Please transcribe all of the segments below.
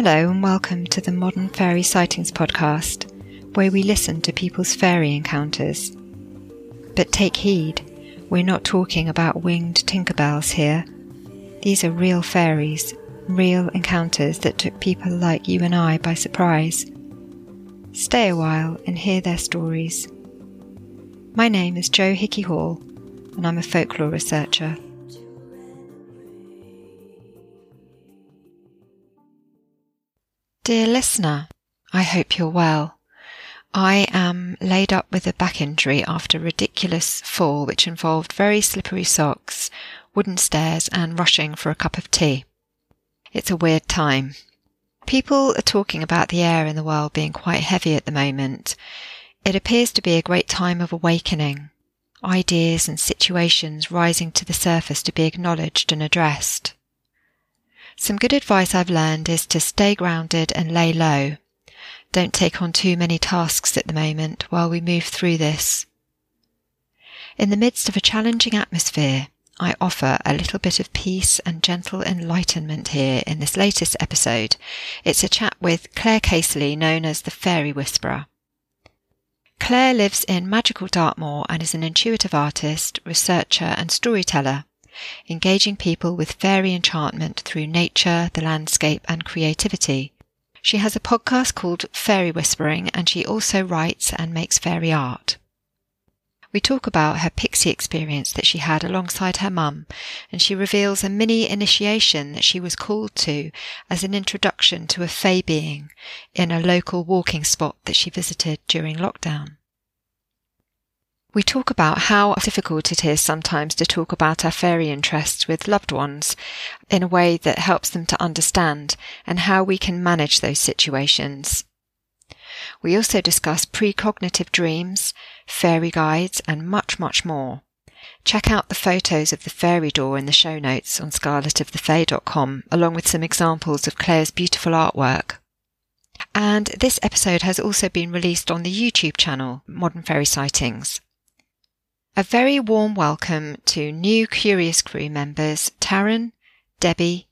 Hello and welcome to the Modern Fairy Sightings podcast, where we listen to people's fairy encounters. But take heed, we're not talking about winged Tinkerbells here. These are real fairies, real encounters that took people like you and I by surprise. Stay a while and hear their stories. My name is Jo Hickey Hall, and I'm a folklore researcher. Dear listener, I hope you're well. I am laid up with a back injury after a ridiculous fall which involved very slippery socks, wooden stairs and rushing for a cup of tea. It's a weird time. People are talking about the air in the world being quite heavy at the moment. It appears to be a great time of awakening, ideas and situations rising to the surface to be acknowledged and addressed. Some good advice I've learned is to stay grounded and lay low. Don't take on too many tasks at the moment while we move through this. In the midst of a challenging atmosphere, I offer a little bit of peace and gentle enlightenment here in this latest episode. It's a chat with Claire Casely, known as the Fairy Whisperer. Claire lives in magical Dartmoor and is an intuitive artist, researcher and storyteller, engaging people with fairy enchantment through nature, the landscape and creativity. She has a podcast called Fairy Whispering, and she also writes and makes fairy art. We talk about her pixie experience that she had alongside her mum, and she reveals a mini initiation that she was called to as an introduction to a fae being in a local walking spot that she visited during lockdown. We talk about how difficult it is sometimes to talk about our fairy interests with loved ones in a way that helps them to understand, and how we can manage those situations. We also discuss precognitive dreams, fairy guides and much, much more. Check out the photos of the fairy door in the show notes on scarletofthefae.com, along with some examples of Claire's beautiful artwork. And this episode has also been released on the YouTube channel, Modern Fairy Sightings. A very warm welcome to new Curious Crew members Taryn, Debbie,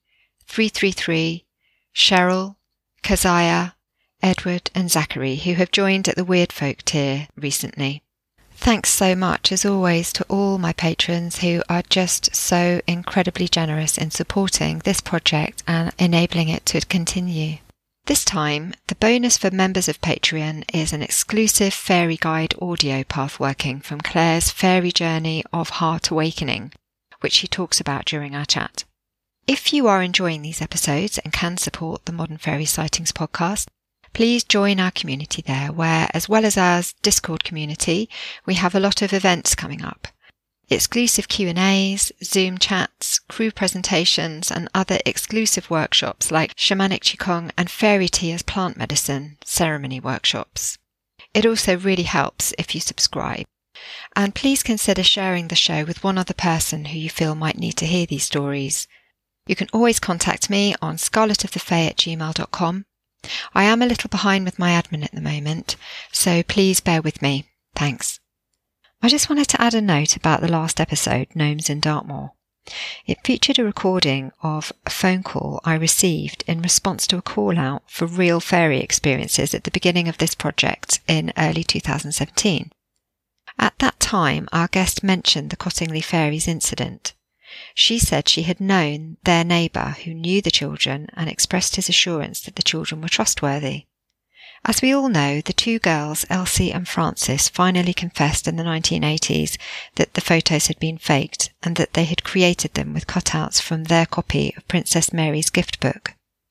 333, Cheryl, Keziah, Edward and Zachary, who have joined at the Weird Folk tier recently. Thanks so much, as always, to all my patrons who are just so incredibly generous in supporting this project and enabling it to continue. This time, the bonus for members of Patreon is an exclusive fairy guide audio pathworking from Claire's fairy journey of heart awakening, which she talks about during our chat. If you are enjoying these episodes and can support the Modern Fairy Sightings podcast, please join our community there, where, as well as our Discord community, we have a lot of events coming up. Exclusive Q&As, Zoom chats, crew presentations and other exclusive workshops like Shamanic Qigong and Fairy Tea as Plant Medicine ceremony workshops. It also really helps if you subscribe. And please consider sharing the show with one other person who you feel might need to hear these stories. You can always contact me on scarletofthefae@gmail.com. I am a little behind with my admin at the moment, so please bear with me. Thanks. I just wanted to add a note about the last episode, Gnomes in Dartmoor. It featured a recording of a phone call I received in response to a call out for real fairy experiences at the beginning of this project in early 2017. At that time, our guest mentioned the Cottingley Fairies incident. She said she had known their neighbour who knew the children and expressed his assurance that the children were trustworthy. As we all know, the two girls, Elsie and Frances, finally confessed in the 1980s that the photos had been faked and that they had created them with cutouts from their copy of Princess Mary's gift book.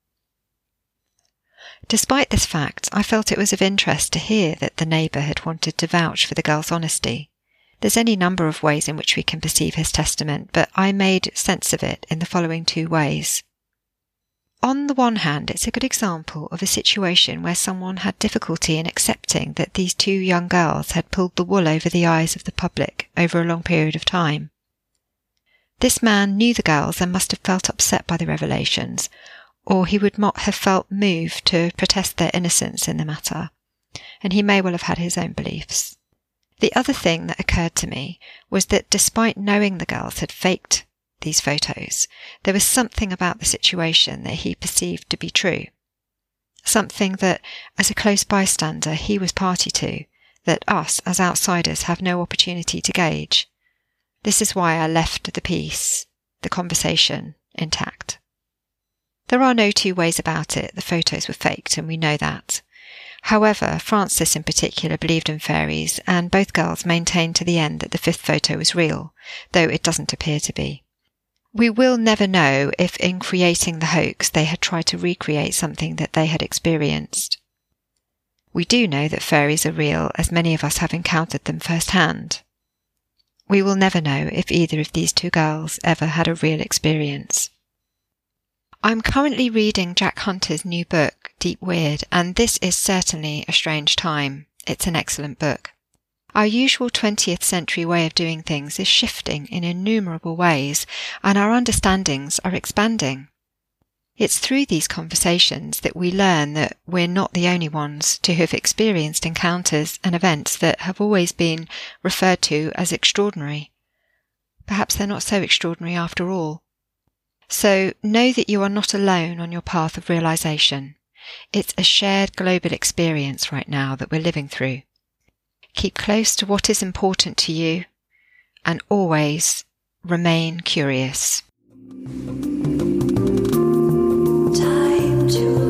Despite this fact, I felt it was of interest to hear that the neighbour had wanted to vouch for the girls' honesty. There's any number of ways in which we can perceive his testament, but I made sense of it in the following two ways. On the one hand, it's a good example of a situation where someone had difficulty in accepting that these two young girls had pulled the wool over the eyes of the public over a long period of time. This man knew the girls and must have felt upset by the revelations, or he would not have felt moved to protest their innocence in the matter, and he may well have had his own beliefs. The other thing that occurred to me was that despite knowing the girls had faked these photos, there was something about the situation that he perceived to be true. something that, as a close bystander, he was party to, that us, as outsiders, have no opportunity to gauge. This is why I left the piece, the conversation, intact. There are no two ways about it. The photos were faked, and we know that. However, Frances in particular believed in fairies, and both girls maintained to the end that the 5th photo was real, though it doesn't appear to be. We will never know if in creating the hoax they had tried to recreate something that they had experienced. We do know that fairies are real, as many of us have encountered them firsthand. We will never know if either of these two girls ever had a real experience. I'm currently reading Jack Hunter's new book, Deep Weird, and this is certainly a strange time. It's an excellent book. Our usual 20th century way of doing things is shifting in innumerable ways, and our understandings are expanding. It's through these conversations that we learn that we're not the only ones to have experienced encounters and events that have always been referred to as extraordinary. Perhaps they're not so extraordinary after all. So know that you are not alone on your path of realization. It's a shared global experience right now that we're living through. Keep close to what is important to you and always remain curious. Time to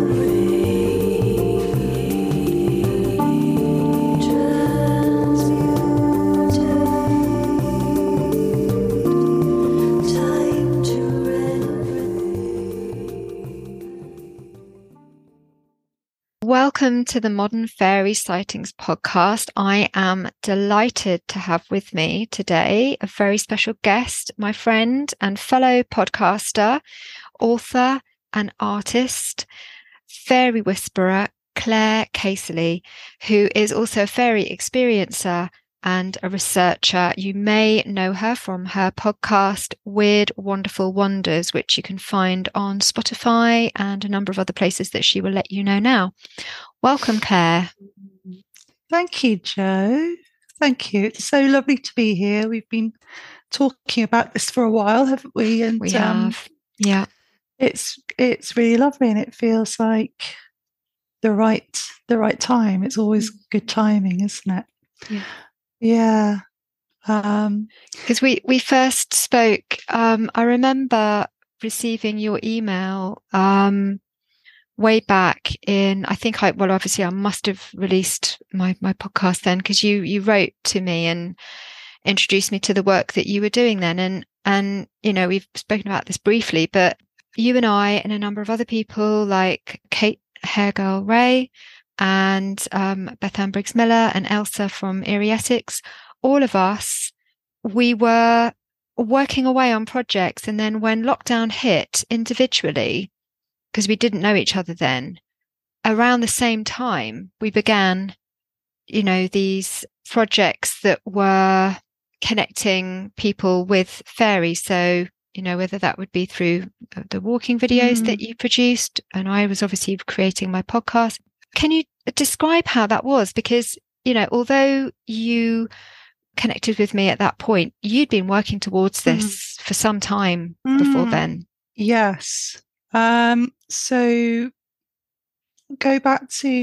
Welcome to the Modern Fairy Sightings podcast. I am delighted to have with me today a very special guest, my friend and fellow podcaster, author and artist, fairy whisperer, Claire Casely, who is also a fairy experiencer and a researcher. You may know her from her podcast, Weird Wonderful Wonders, which you can find on Spotify and a number of other places that she will let you know now. Welcome, Claire. Thank you, Jo. Thank you. It's so lovely to be here. We've been talking about this for a while, haven't we? And we have. Yeah. It's really lovely, and it feels like the right time. It's always good timing, isn't it? Yeah. Yeah. Because we first spoke, I remember receiving your email way back in, obviously I must have released my podcast then, because you wrote to me and introduced me to the work that you were doing then. And we've spoken about this briefly, but you and I and a number of other people like Kate Hairgirl Ray and Beth Ann Briggs Miller and Elsa from Erietics, all of us, we were working away on projects. And then when lockdown hit individually, because we didn't know each other then, around the same time, we began, these projects that were connecting people with fairies. So, whether that would be through the walking videos that you produced, and I was obviously creating my podcast. Can you describe how that was? Because, although you connected with me at that point, you'd been working towards this for some time before then. Yes. So go back to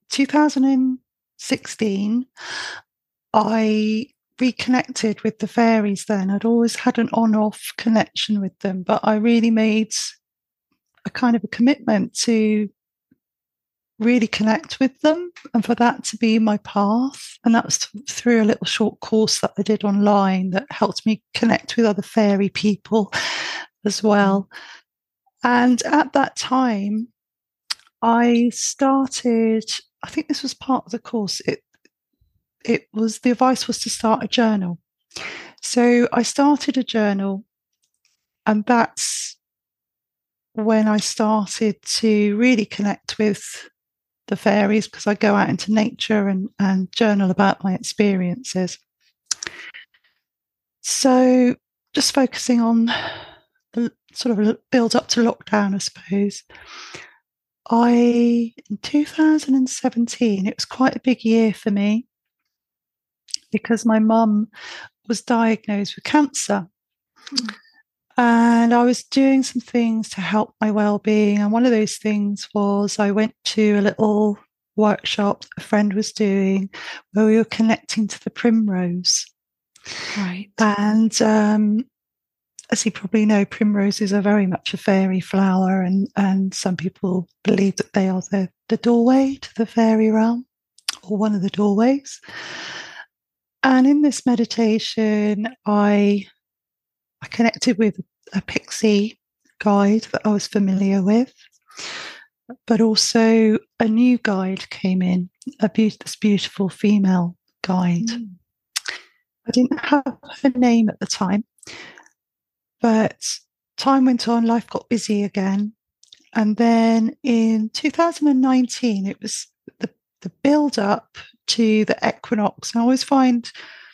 2016, I reconnected with the fairies then. I'd always had an on-off connection with them, but I really made a kind of a commitment to really connect with them and for that to be my path. And that was through a little short course that I did online that helped me connect with other fairy people as well. And at that time, I started, I think this was part of the course, it was, the advice was to start a journal. So I started a journal, and that's when I started to really connect with the fairies, because I go out into nature and journal about my experiences. So just focusing on the sort of build up to lockdown, I suppose. In 2017, it was quite a big year for me because my mum was diagnosed with cancer. And I was doing some things to help my well-being. And one of those things was I went to a little workshop that a friend was doing where we were connecting to the primrose. Right. And as you probably know, primroses are very much a fairy flower, and some people believe that they are the doorway to the fairy realm, or one of the doorways. And in this meditation, I connected with a pixie guide that I was familiar with, but also a new guide came in, this beautiful female guide. I didn't have her name at the time, but time went on, life got busy again. And then in 2019, it was the build up to the equinox. I always find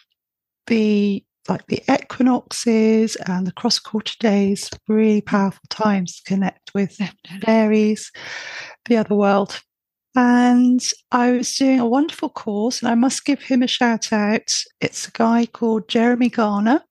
the equinoxes and the cross quarter days really powerful times to connect with fairies, the other world. And I was doing a wonderful course, and I must give him a shout out. It's a guy called Jeremy Garner.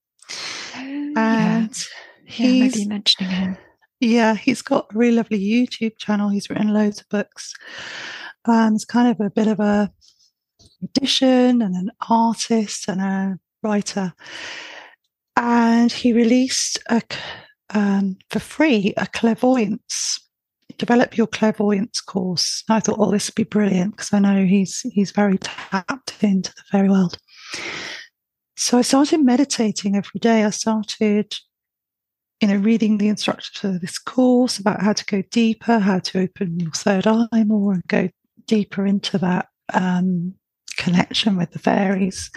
And maybe mentioning him. Yeah, he's got a really lovely YouTube channel. He's written loads of books. He's kind of a bit of a magician and an artist and a writer. And he released for free a clairvoyance, develop your clairvoyance course. And I thought, oh, this would be brilliant because I know he's very tapped into the fairy world. So I started meditating every day. I started reading the instructions for this course about how to go deeper, how to open your third eye more and go deeper into that connection with the fairies.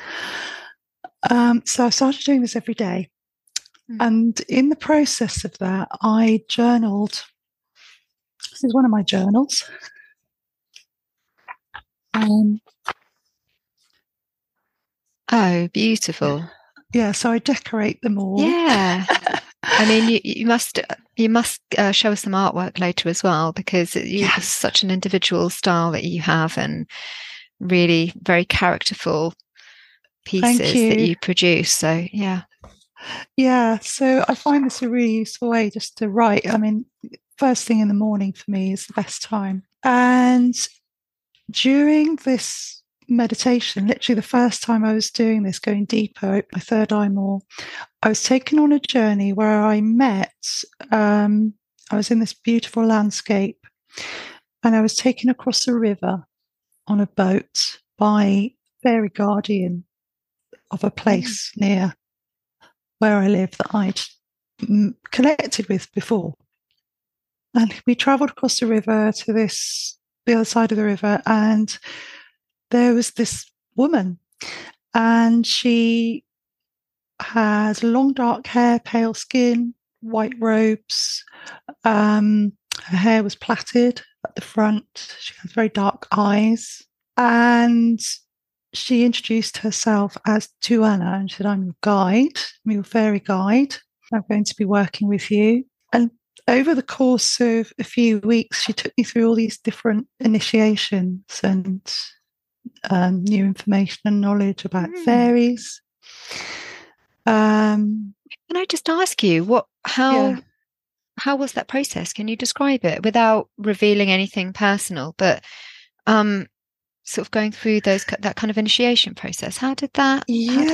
So I started doing this every day. And in the process of that, I journaled. This is one of my journals. Oh, beautiful. Yeah, so I decorate them all. Yeah. I mean, you must show us some artwork later as well, because you have such an individual style that you have, and really very characterful pieces that you produce. So yeah. So I find this a really useful way just to write. I mean, first thing in the morning for me is the best time. And during this meditation, literally the first time I was doing this, going deeper, open my third eye more, I was taken on a journey where I met, I was in this beautiful landscape, and I was taken across a river on a boat by a fairy guardian of a place near where I live that I'd connected with before. And we travelled across the river to the other side of the river, and there was this woman, and she has long dark hair, pale skin, white robes. Her hair was plaited at the front. She has very dark eyes. And she introduced herself as Tuana and said, I'm your guide, I'm your fairy guide. I'm going to be working with you. And over the course of a few weeks, she took me through all these different initiations and new information and knowledge about fairies. Can I just ask you how was that process? Can you describe it without revealing anything personal, but sort of going through that kind of initiation process? How did that?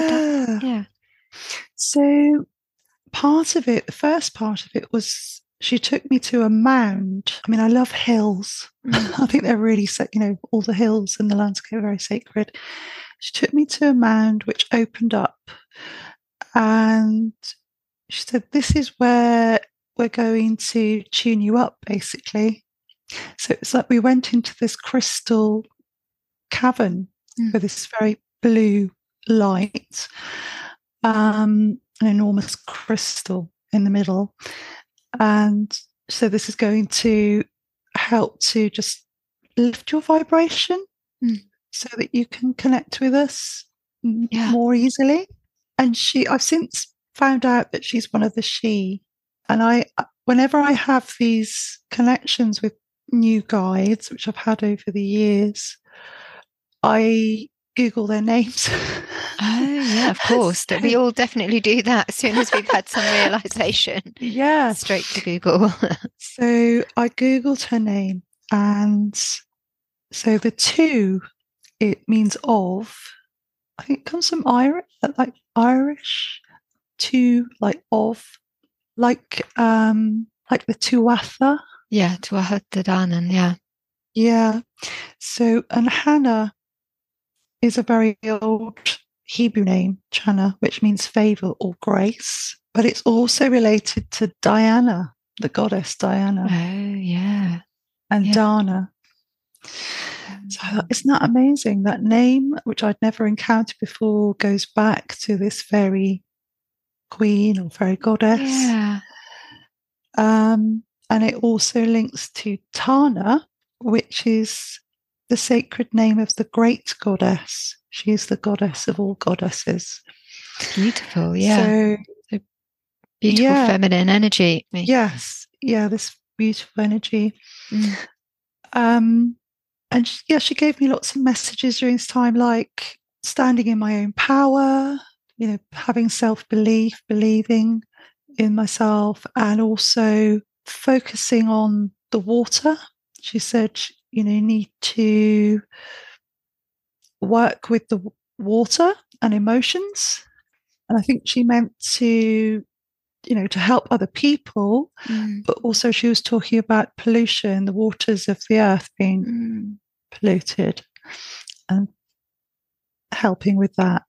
So part of it, the first part of it was she took me to a mound. I mean, I love hills. I think they're really, all the hills in the landscape are very sacred. She took me to a mound which opened up, and she said, this is where we're going to tune you up, basically. So it's like we went into this crystal cavern with this very blue light, an enormous crystal in the middle. And so this is going to help to just lift your vibration so that you can connect with us more easily. And I've since found out that she's one of the she. And whenever I have these connections with new guides, which I've had over the years, I Google their names. Oh, yeah, of course. So, We all definitely do that as soon as we've had some realization. yeah. Straight to Google. So I Googled her name, and so the two, it means of, I think it comes from Irish, like Irish, to like of, like the Tuatha. Yeah, Tuatha De Danann, yeah. Yeah. So, and Hannah is a very old Hebrew name, Chana, which means favor or grace, but it's also related to Diana, the goddess Diana, Oh, yeah. and Yeah. Dana. So isn't that amazing? That name, which I'd never encountered before, goes back to this fairy queen or fairy goddess. Yeah. And it also links to Tana, which is the sacred name of the great goddess. She is the goddess of all goddesses. Beautiful, yeah. So beautiful feminine energy. Yes. Yeah, this beautiful energy. Mm. And she gave me lots of messages during this time, like standing in my own power, having self-belief, believing in myself, and also focusing on the water. She said, you need to work with the water and emotions. And I think she meant to help other people, but also she was talking about pollution, the waters of the earth being polluted, and helping with that.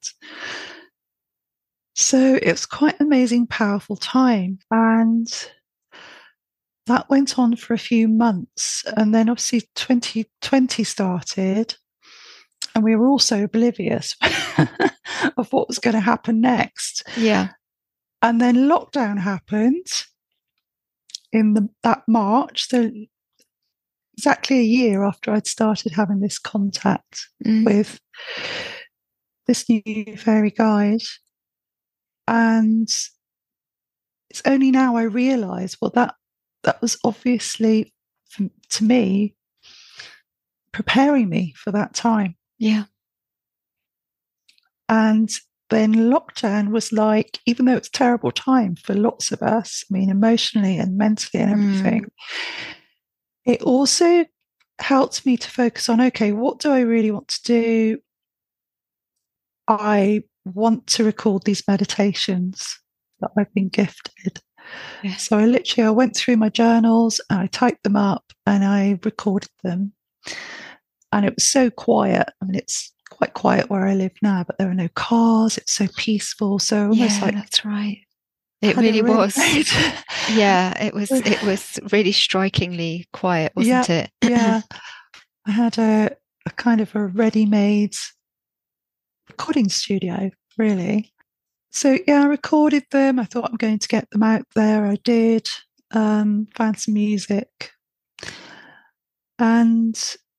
So it was quite an amazing, powerful time. And that went on for a few months. And then obviously 2020 started, and we were all so oblivious of what was going to happen next. Yeah. And then lockdown happened in that March. So exactly a year after I'd started having this contact with this new fairy guide. And it's only now I realise, well, that was obviously, to me, preparing me for that time. Yeah. And then lockdown was like, even though it's a terrible time for lots of us, I mean, emotionally and mentally and everything, it also helped me to focus on, okay, what do I really want to do? I want to record these meditations that I've been gifted. Yeah. So I went through my journals and I typed them up and I recorded them. And it was so quiet. I mean, it's quite quiet where I live now, but there are no cars. It's so peaceful. So almost like, that's right. It really was. Yeah, it was really strikingly quiet, wasn't it? Yeah. I had a kind of a ready-made recording studio, really. So yeah, I recorded them. I thought I'm going to get them out there. I did. Found some music. And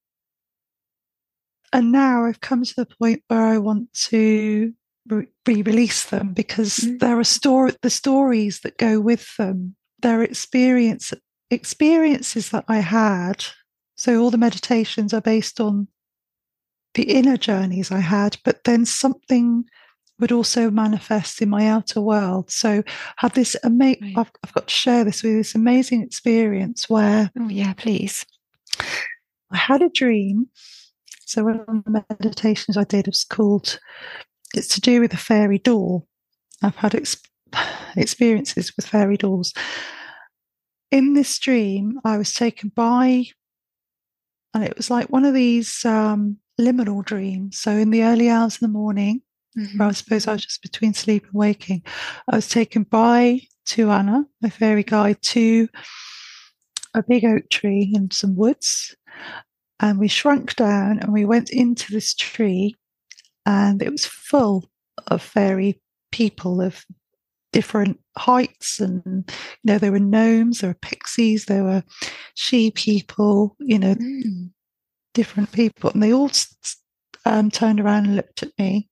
now I've come to the point where I want to re-release them, because there are the stories that go with them. There are experiences that I had. So all the meditations are based on the inner journeys I had, but then something would also manifest in my outer world. So I had this amazing, I've got to share this with you, this amazing experience where... Oh yeah, please. I had a dream. So one of the meditations I did was it's to do with a fairy door. I've had experiences with fairy doors. In this dream, I was taken by, and it was like one of these liminal dreams. So in the early hours in the morning, where I suppose I was just between sleep and waking, I was taken by Tuana, my fairy guide, to a big oak tree and some woods. And we shrunk down and we went into this tree, and it was full of fairy people of different heights. And, there were gnomes, there were pixies, there were she people, different people. And they all turned around and looked at me.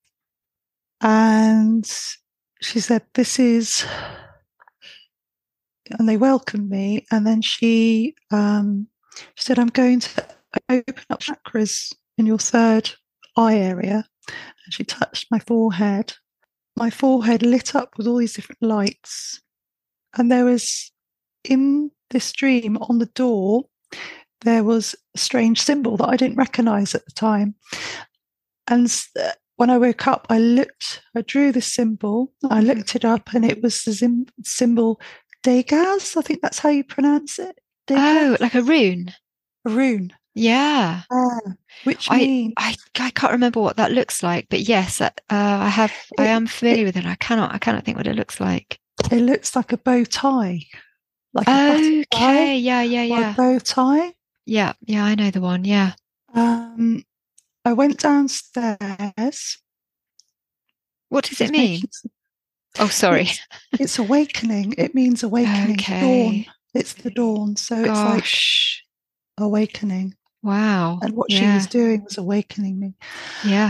And she said, "This is," and they welcomed me. And then she said, "I'm going to open up chakras in your third eye area, and she touched my forehead. My forehead lit up with all these different lights. And there was, in this dream, on the door, there was a strange symbol that I didn't recognize at the time. And when I woke up, I drew the symbol, I looked it up, and it was the symbol Dagaz. I think that's how you pronounce it. Dagaz? Oh, like a rune. A rune. Yeah. Which means I can't remember what that looks like, but yes, I am familiar with it. I cannot think what it looks like. It looks like a bow tie. Like a butterfly. Yeah. Or a bow tie. Yeah, I know the one, yeah. I went downstairs. What does it mean? Oh, sorry. It's awakening. It means awakening. Okay. Dawn. It's the dawn. So it's like awakening. Wow. And what she was doing was awakening me. Yeah.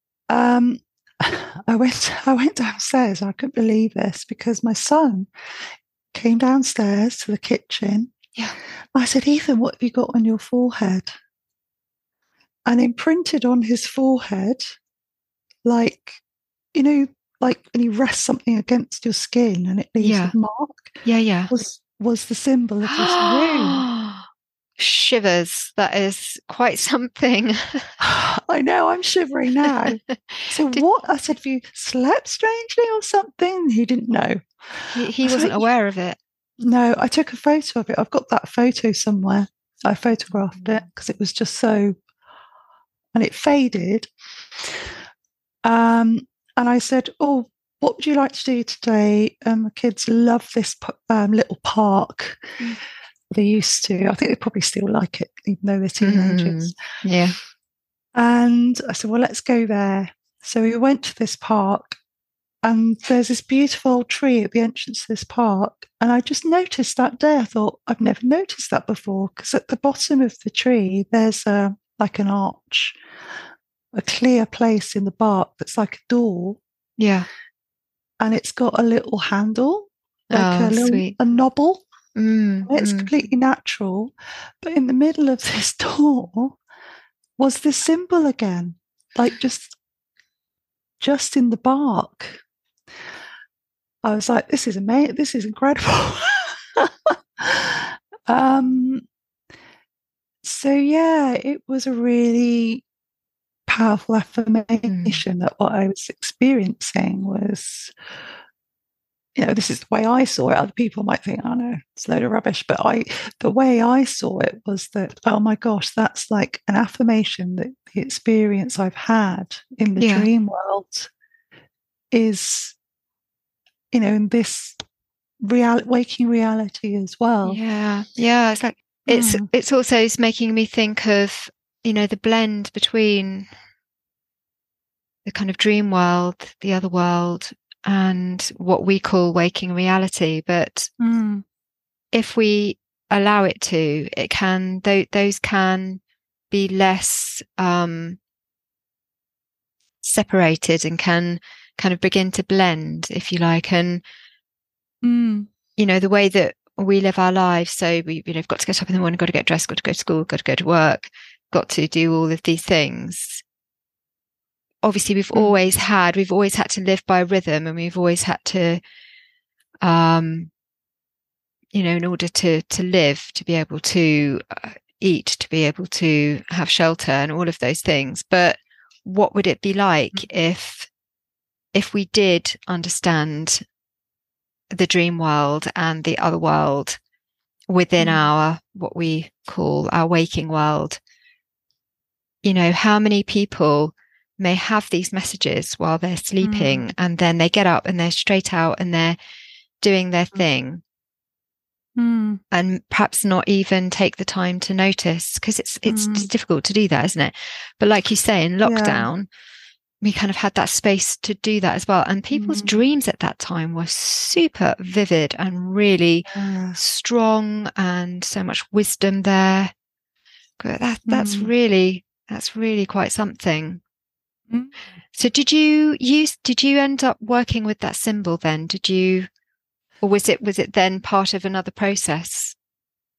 I went downstairs. I couldn't believe this because my son came downstairs to the kitchen. Yeah. I said, Ethan, what have you got on your forehead? And imprinted on his forehead, like, you know, like when you rest something against your skin and it leaves a mark. Yeah. Was the symbol of this rune. Shivers. That is quite something. I know, I'm shivering now. So what? I said, have you slept strangely or something? He didn't know. He wasn't aware of it. No, I took a photo of it. I've got that photo somewhere. I photographed it because it was just so, and it faded. And I said, oh, what would you like to do today? The kids love this little park. They used to. I think they probably still like it, even though they're teenagers. Yeah. And I said, well, let's go there. So we went to this park, and there's this beautiful old tree at the entrance to this park. And I just noticed that day, I thought, I've never noticed that before, because at the bottom of the tree, there's like an arch, a clear place in the bark that's like a door. Yeah. And it's got a little handle, like a knobble. It's completely natural. But in the middle of this door was this symbol again, like just in the bark. I was like, this is amazing. This is incredible. So yeah, it was a really powerful affirmation that what I was experiencing was, you know, this is the way I saw it. Other people might think, oh no, it's a load of rubbish. But the way I saw it was that, oh my gosh, that's like an affirmation that the experience I've had in the dream world is, you know, in this waking reality as well. Yeah. It's like it's also making me think of, you know, the blend between the kind of dream world, the other world, and what we call waking reality. But if we allow it to, it can, those can be less separated and can kind of begin to blend, if you like. And, you know, the way that we live our lives. So we've got to get up in the morning, got to get dressed, got to go to school, got to go to work, got to do all of these things. Obviously, we've always had to live by a rhythm, and we've always had to, you know, in order to live, to be able to eat, to be able to have shelter and all of those things. But what would it be like if we did understand the dream world and the other world within our, what we call our waking world? You know, how many people may have these messages while they're sleeping, and then they get up and they're straight out and they're doing their thing, and perhaps not even take the time to notice, because it's difficult to do that, isn't it? But like you say, in lockdown, we kind of had that space to do that as well. And people's dreams at that time were super vivid and really strong, and so much wisdom there. That's really quite something. So did you end up working with that symbol then? Or was it then part of another process?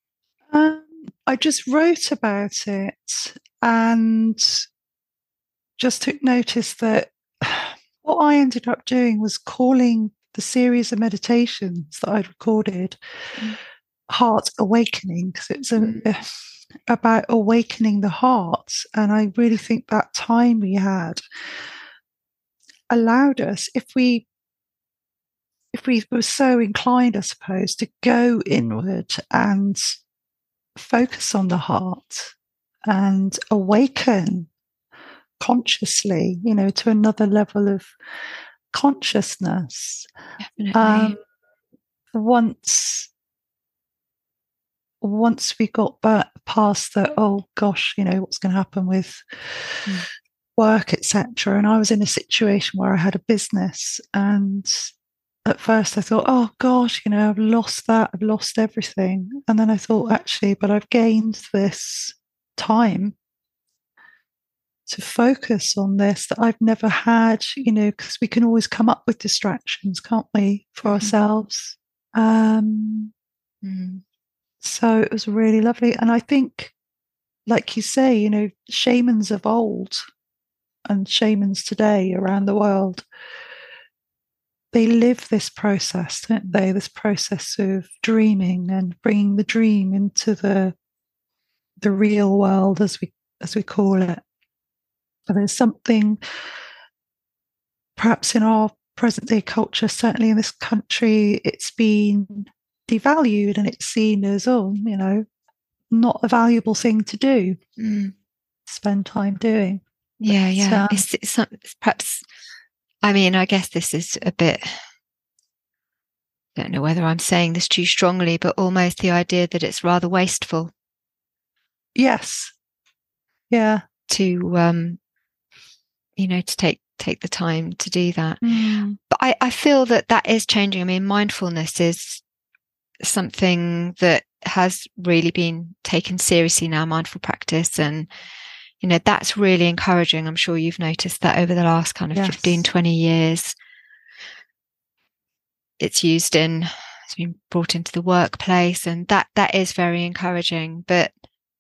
I just wrote about it, and just took notice that what I ended up doing was calling the series of meditations that I'd recorded Heart Awakening, because it was about awakening the heart. And I really think that time we had allowed us, if we were so inclined, I suppose, to go inward and focus on the heart and awaken consciously, to another level of consciousness. Definitely. Once we got back past the, oh gosh, what's going to happen with work, etc. And I was in a situation where I had a business, and at first I thought, oh gosh, I've lost that, I've lost everything. And then I thought, actually, but I've gained this time to focus on this that I've never had, because we can always come up with distractions, can't we, for ourselves? So it was really lovely. And I think, like you say, shamans of old and shamans today around the world, they live this process, don't they? This process of dreaming and bringing the dream into the real world, as we call it. And there's something, perhaps in our present day culture, certainly in this country, it's been devalued and it's seen as, not a valuable thing to do. Spend time doing. Yeah. It's perhaps, I guess this is a bit, I don't know whether I'm saying this too strongly, but almost the idea that it's rather wasteful. Yes. Yeah. To to take the time to do that. But I feel that is changing. Mindfulness is something that has really been taken seriously now, mindful practice, and that's really encouraging. I'm sure you've noticed that over the last kind of 15, 20 years. It's been brought into the workplace, and that is very encouraging. But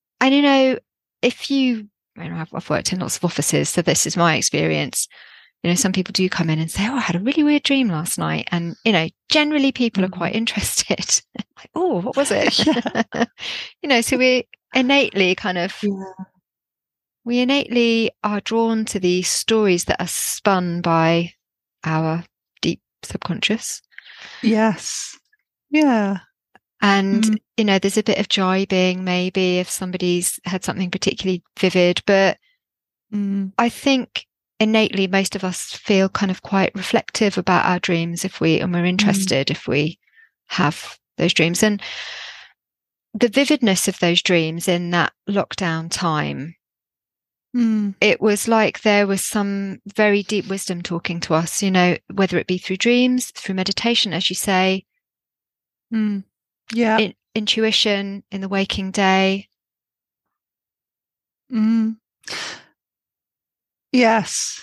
if you, I've worked in lots of offices, so this is my experience. Some people do come in and say, oh, I had a really weird dream last night. And, generally people are quite interested. Like, oh, what was it? So we innately we innately are drawn to these stories that are spun by our deep subconscious. Yes. Yeah. And, there's a bit of jibing maybe if somebody's had something particularly vivid, but I think innately most of us feel kind of quite reflective about our dreams and we're interested if we have those dreams. And the vividness of those dreams in that lockdown time, it was like there was some very deep wisdom talking to us, whether it be through dreams, through meditation, as you say, intuition in the waking day. Yes.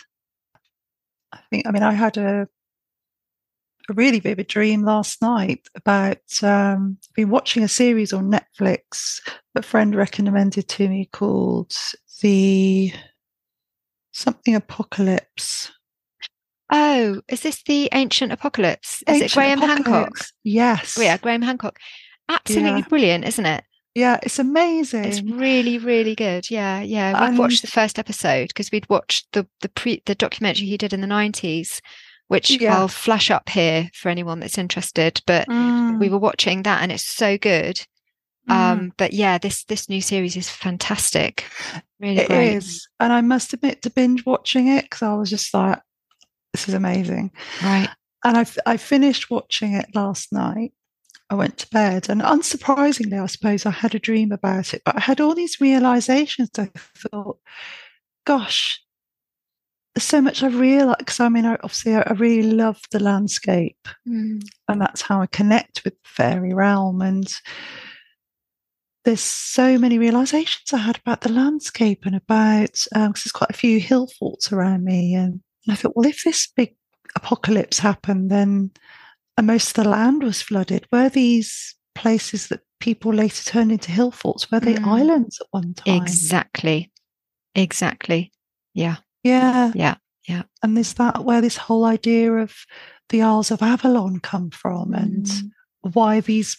I had a really vivid dream last night about, I've been watching a series on Netflix a friend recommended to me called the something Apocalypse. Oh, is this the Ancient Apocalypse? Is it Graham Hancock? Yes. Oh, yeah, Graham Hancock. Absolutely brilliant, isn't it? Yeah, it's amazing. It's really, really good. Yeah. We've watched the first episode because we'd watched the documentary he did in the 90s, which I'll flash up here for anyone that's interested. But we were watching that, and it's so good. But yeah, this new series is fantastic. Really great. It is, and I must admit to binge watching it because I was just like, this is amazing. Right. And I finished watching it last night. I went to bed, and unsurprisingly, I suppose I had a dream about it, but I had all these realizations. I thought, gosh, there's so much I realized, because obviously I really love the landscape, and that's how I connect with the fairy realm. And there's so many realizations I had about the landscape and about, because there's quite a few hill forts around me. And I thought, well, if this big apocalypse happened, then and most of the land was flooded, were these places that people later turned into hill forts, were they islands at one time? Exactly. Yeah. Yeah. Yeah. Yeah. And is that where this whole idea of the Isles of Avalon come from, and Mm. why these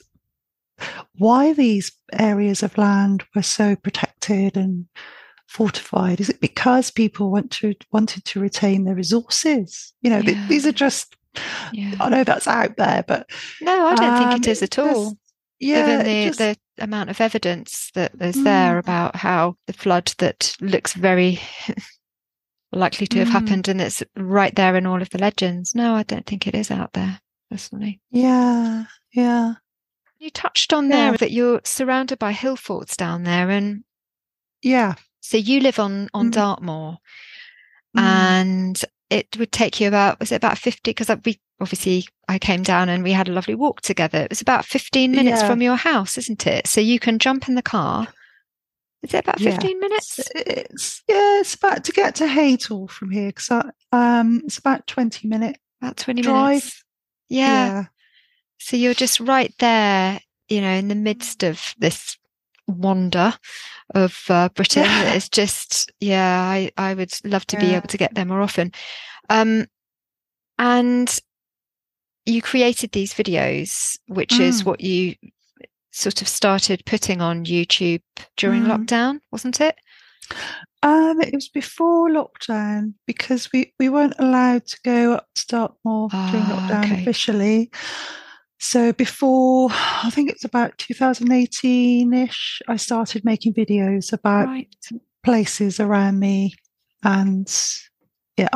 areas of land were so protected and fortified? Is it because people wanted to retain their resources? Yeah. These are just, Yeah. I know that's out there, but No, I don't think it is it at just, all. yeah, Given it just, the amount of evidence that is there mm, about how the flood that looks very likely to have mm, happened, and it's right there in all of the legends. No, I don't think it is out there, personally. yeah, yeah, You touched on there yeah, that you're surrounded by hill forts down there, and yeah, so you live on mm, Dartmoor, mm, and it would take you about, was it about 50? Because I came down and we had a lovely walk together. It was about 15 minutes yeah, from your house, isn't it? So you can jump in the car. Is it about yeah. 15 minutes? It's about to get to Haytall from here, because it's about 20-minute About 20 drive. minutes. Yeah. Yeah, So you're just right there, in the midst of this wonder of Britain. yeah, It's just, yeah, I would love to be yeah. able to get there more often. Um, and you created these videos, which is Mm, what you sort of started putting on YouTube during mm. lockdown, wasn't it? It was before lockdown, because we weren't allowed to go up to Dartmoor during Ah, lockdown okay. officially. So before, I think it's about 2018-ish, I started making videos about Right. places around me, and yeah,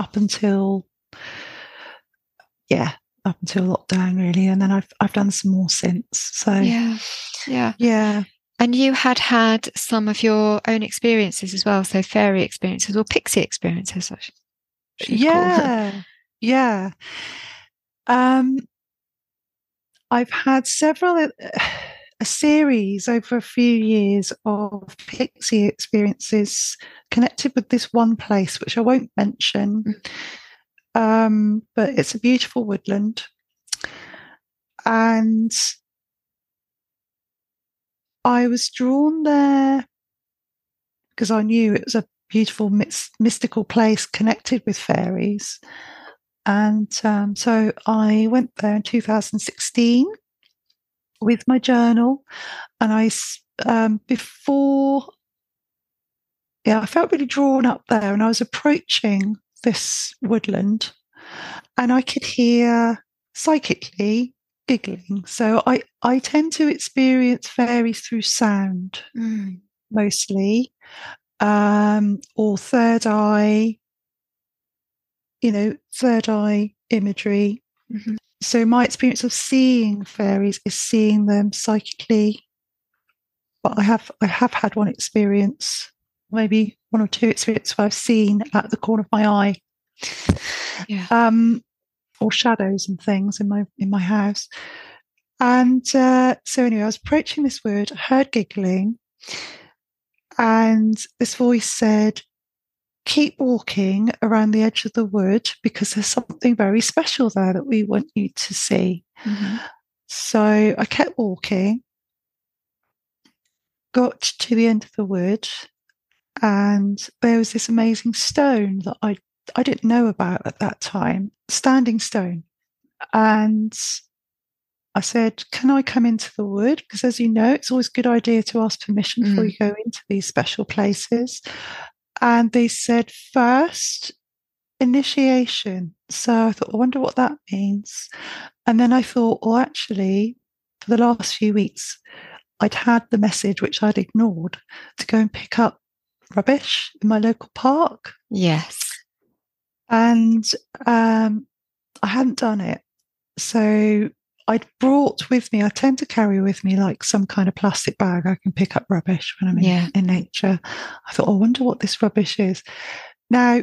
yeah, up until lockdown really, and then I've done some more since. So Yeah. Yeah. yeah, And you had some of your own experiences as well, so fairy experiences or pixie experiences, should call them. yeah, yeah. Um, I've had a series over a few years of pixie experiences connected with this one place, which I won't mention, but it's a beautiful woodland. And I was drawn there because I knew it was a beautiful, mystical place connected with fairies. And so I went there in 2016 with my journal, and before, yeah, I felt really drawn up there, and I was approaching this woodland, and I could hear psychically giggling. So I tend to experience fairies through sound Mm. mostly, or third eye imagery. Mm-hmm. So my experience of seeing fairies is seeing them psychically. But I have had one experience, maybe one or two experiences where I've seen at the corner of my eye, Yeah. or shadows and things in my house. And so anyway, I was approaching this wood, I heard giggling, and this voice said, "Keep walking around the edge of the wood, because there's something very special there that we want you to see." Mm-hmm. So I kept walking, got to the end of the wood, and there was this amazing stone that I didn't know about at that time, standing stone. And I said, "Can I come into the wood?" Because, as you know, it's always a good idea to ask permission before you go into these special places. And they said, "First, initiation." So I thought, I wonder what that means. And then I thought, well, actually, for the last few weeks, I'd had the message, which I'd ignored, to go and pick up rubbish in my local park. Yes. And I hadn't done it. So I'd brought with me, I tend to carry with me like some kind of plastic bag I can pick up rubbish when I'm in nature. I thought, I wonder what this rubbish is. Now,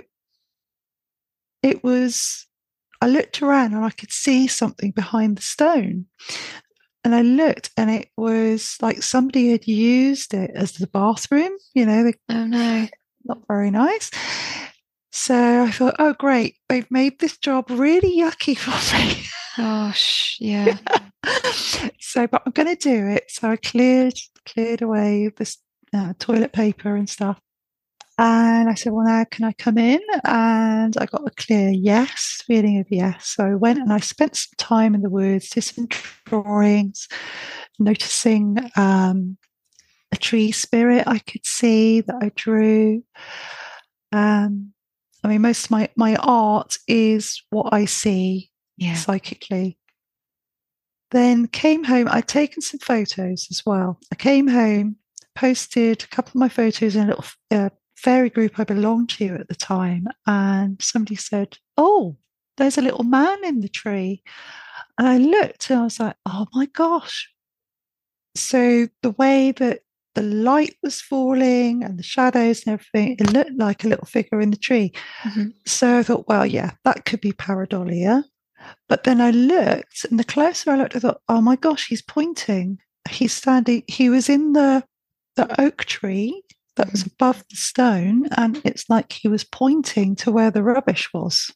I looked around and I could see something behind the stone. And I looked, and it was like somebody had used it as the bathroom, Oh no. not very nice. So I thought, oh, great, they've made this job really yucky for me. Gosh, yeah. So, but I'm going to do it. So I cleared away this toilet paper and stuff. And I said, well, now can I come in? And I got a clear yes, feeling of yes. So I went and I spent some time in the woods, did some drawings, noticing a tree spirit I could see that I drew. I mean, most of my art is what I see psychically. Then came home. I'd taken some photos as well. I came home, posted a couple of my photos in a little fairy group I belonged to at the time. And somebody said, oh, there's a little man in the tree. And I looked and I was like, oh my gosh. So the way that the light was falling and the shadows and everything, it looked like a little figure in the tree. Mm-hmm. So I thought, well, yeah, that could be pareidolia. But then I looked, and the closer I looked, I thought, oh my gosh, he's pointing. He's standing, he was in the oak tree that was above the stone, and it's like he was pointing to where the rubbish was.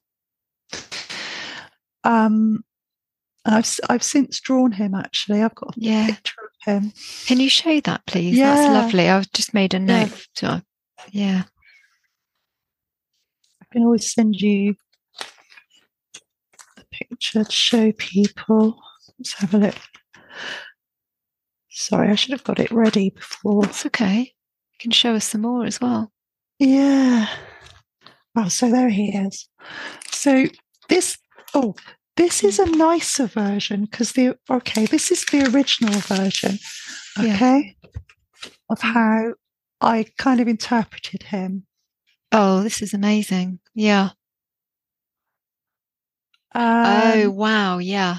And I've since drawn him, actually. I've got a picture of him. Can you show that, please? Yeah. That's lovely. I've just made a note. Yeah. I can always send you the picture to show people. Let's have a look. Sorry, I should have got it ready before. It's okay. You can show us some more as well. Yeah. Oh, so there he is. So this is a nicer version because this is the original version, of how I kind of interpreted him. Oh, this is amazing. Yeah. Oh, wow. Yeah.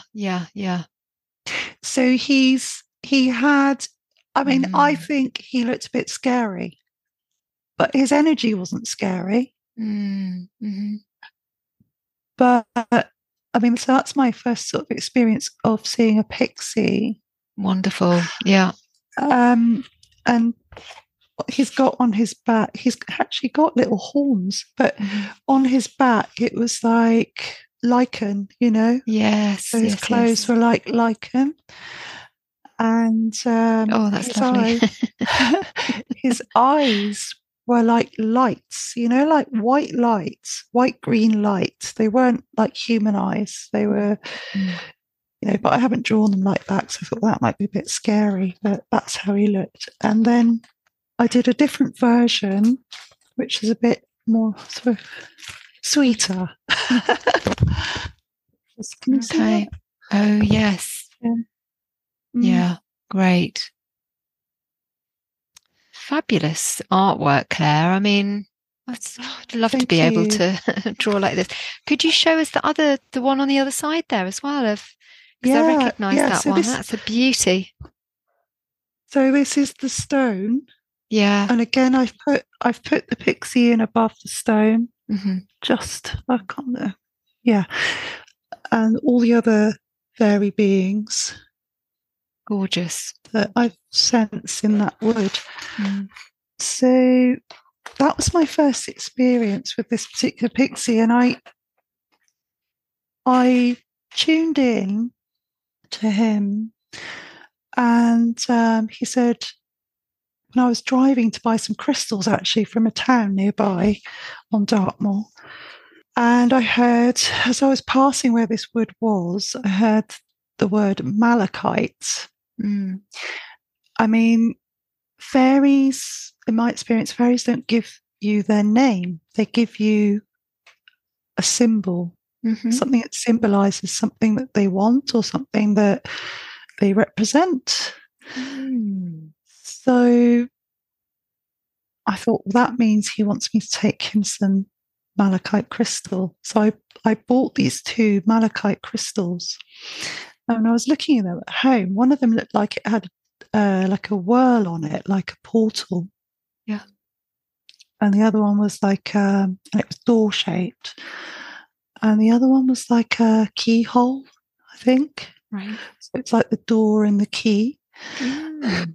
So he had, I mean, I think he looked a bit scary, but his energy wasn't scary. Mm-hmm. But I mean, so that's my first sort of experience of seeing a pixie. Wonderful. Yeah. And he's got on his back, he's actually got little horns, but on his back it was like lichen, you know? Yes. So his clothes were like lichen. And that's lovely. His eyes were like lights, you know, like white lights, white green lights. They weren't like human eyes. They were, you know, but I haven't drawn them like that. So I thought that might be a bit scary, but that's how he looked. And then I did a different version, which is a bit more sort of sweeter. Can you see that? Oh, yes. Yeah, great. Fabulous artwork, Claire. I mean, I'd love to be able to draw like this. Could you show us the one on the other side there as well? Because I recognise that one. That's a beauty. So this is the stone. Yeah. And again, I've put the pixie in above the stone. Mm-hmm. Just I can't. Yeah, and all the other fairy beings. Gorgeous. That I've sensed in that wood. So that was my first experience with this particular pixie, and I tuned in to him, and he said, when I was driving to buy some crystals, actually from a town nearby on Dartmoor, and I heard, as I was passing where this wood was, I heard the word malachite. I mean, fairies, in my experience, fairies don't give you their name. They give you a symbol, something that symbolizes something that they want or something that they represent. So I thought, well, that means he wants me to take him some malachite crystal. So I bought these 2 malachite crystals. And I was looking at them at home. One of them looked like it had like a whirl on it, like a portal. Yeah. And the other one was like, and it was door shaped. And the other one was like a keyhole, I think. Right. So it's like the door and the key. And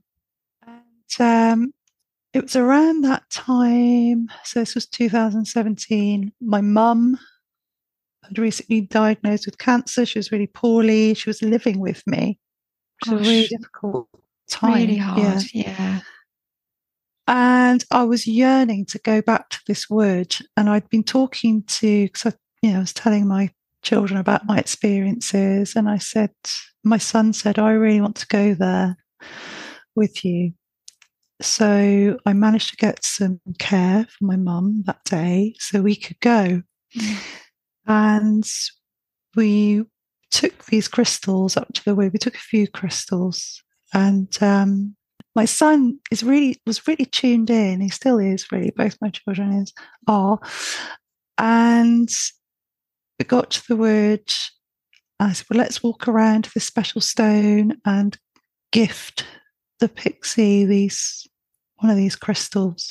it was around that time. So this was 2017. My mum had recently diagnosed with cancer. She was really poorly. She was living with me. It was a really difficult time. Really hard, yeah. And I was yearning to go back to this wood. And I'd been talking to, because I was telling my children about my experiences. And I said, my son said, I really want to go there with you. So I managed to get some care for my mum that day so we could go. And we took these crystals up to the wood. We took a few crystals. And my son was really tuned in. He still is, really. Both my children are. And we got to the wood. I said, well, let's walk around this special stone and gift the pixie one of these crystals.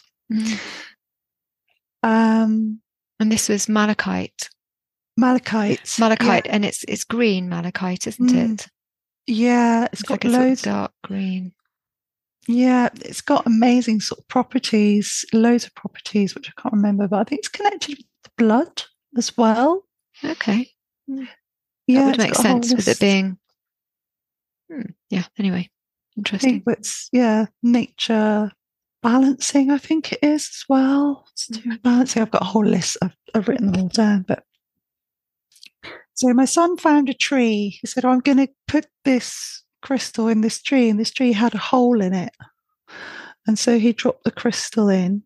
And this was malachite. Malachite, yeah. And it's green malachite, isn't it? Yeah, it's got like loads of dark green. Yeah, it's got amazing sort of properties, loads of properties which I can't remember, but I think it's connected with the blood as well. Okay. Yeah, that would make sense with it being. Yeah. Anyway, interesting. I think it's nature balancing. I think it is as well. It's balancing. I've got a whole list. I've written them all down. But so my son found a tree. He said, "I'm going to put this crystal in this tree," and this tree had a hole in it. And so he dropped the crystal in.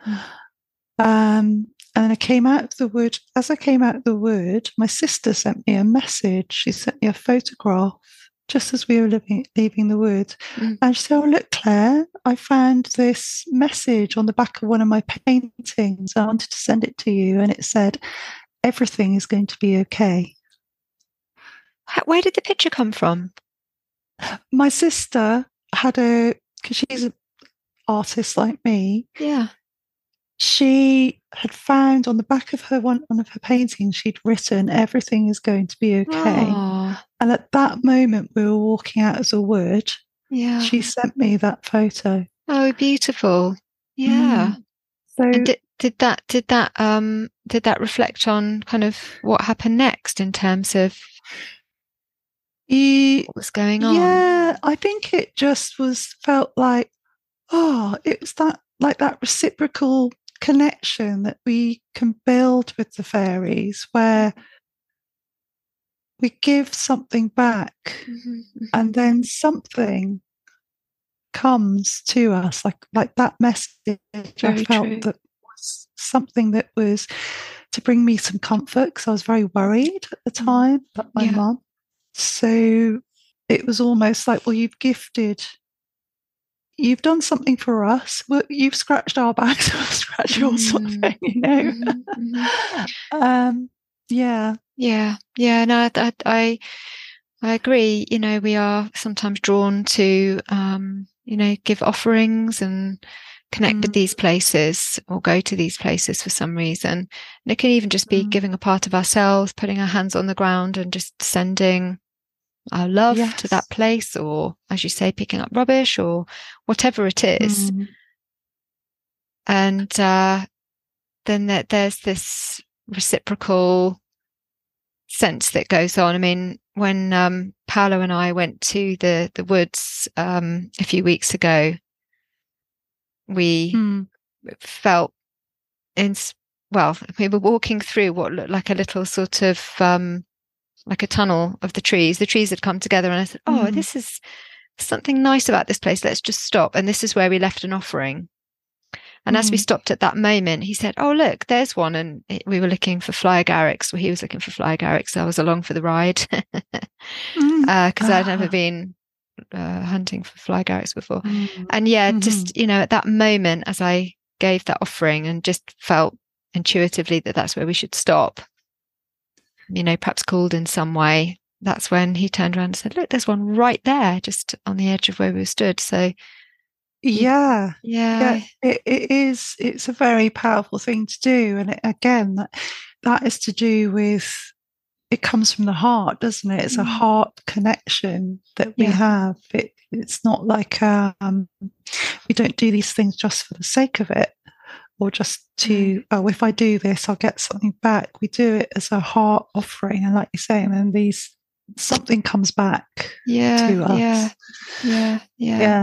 And I came out of the wood. As I came out of the wood, my sister sent me a message. She sent me a photograph just as we were leaving the wood. And she said, "Oh, look, Claire, I found this message on the back of one of my paintings. I wanted to send it to you." And it said, "Everything is going to be okay." Where did the picture come from? My sister because she's an artist like me. Yeah. She had found on the back of one of her paintings, she'd written, "Everything is going to be okay." Aww. And at that moment, we were walking out of the wood. Yeah. She sent me that photo. Oh, beautiful. Yeah. So and did that reflect on kind of what happened next in terms of what was going on? Yeah, I think it just felt like, it was that reciprocal connection that we can build with the fairies, where we give something back, and then something comes to us, like that message. Very I felt true. that was something that was to bring me some comfort, because I was very worried at the time about my mum. So it was almost like, well, you've done something for us. Well, you've scratched our backs, we'll scratch yours, sort of thing, Yeah. No, I agree. We are sometimes drawn to, give offerings and connect with these places or go to these places for some reason. And it can even just be giving a part of ourselves, putting our hands on the ground and just sending our love to that place, or, as you say, picking up rubbish or whatever it is. And then there's this reciprocal sense that goes on. I mean, when Paolo and I went to the woods a few weeks ago, we felt we were walking through what looked like a little sort of like a tunnel of the trees. The trees had come together, and I said, "Oh, this is something nice about this place. Let's just stop." And this is where we left an offering. And as we stopped at that moment, he said, "Oh, look, there's one." And we were looking for fly agarics. Well, he was looking for fly agarics. So I was along for the ride because I'd never been hunting for fly agarics before. And just, at that moment, as I gave that offering and just felt intuitively that that's where we should stop, perhaps called in some way, that's when he turned around and said, "Look, there's one right there, just on the edge of where we stood." So yeah, it is. It's a very powerful thing to do, and again, that is to do with, it comes from the heart, doesn't it? It's a heart connection that we have. It's not like we don't do these things just for the sake of it, or just to, if I do this, I'll get something back. We do it as a heart offering, and like you're saying, and something comes back to us. Yeah.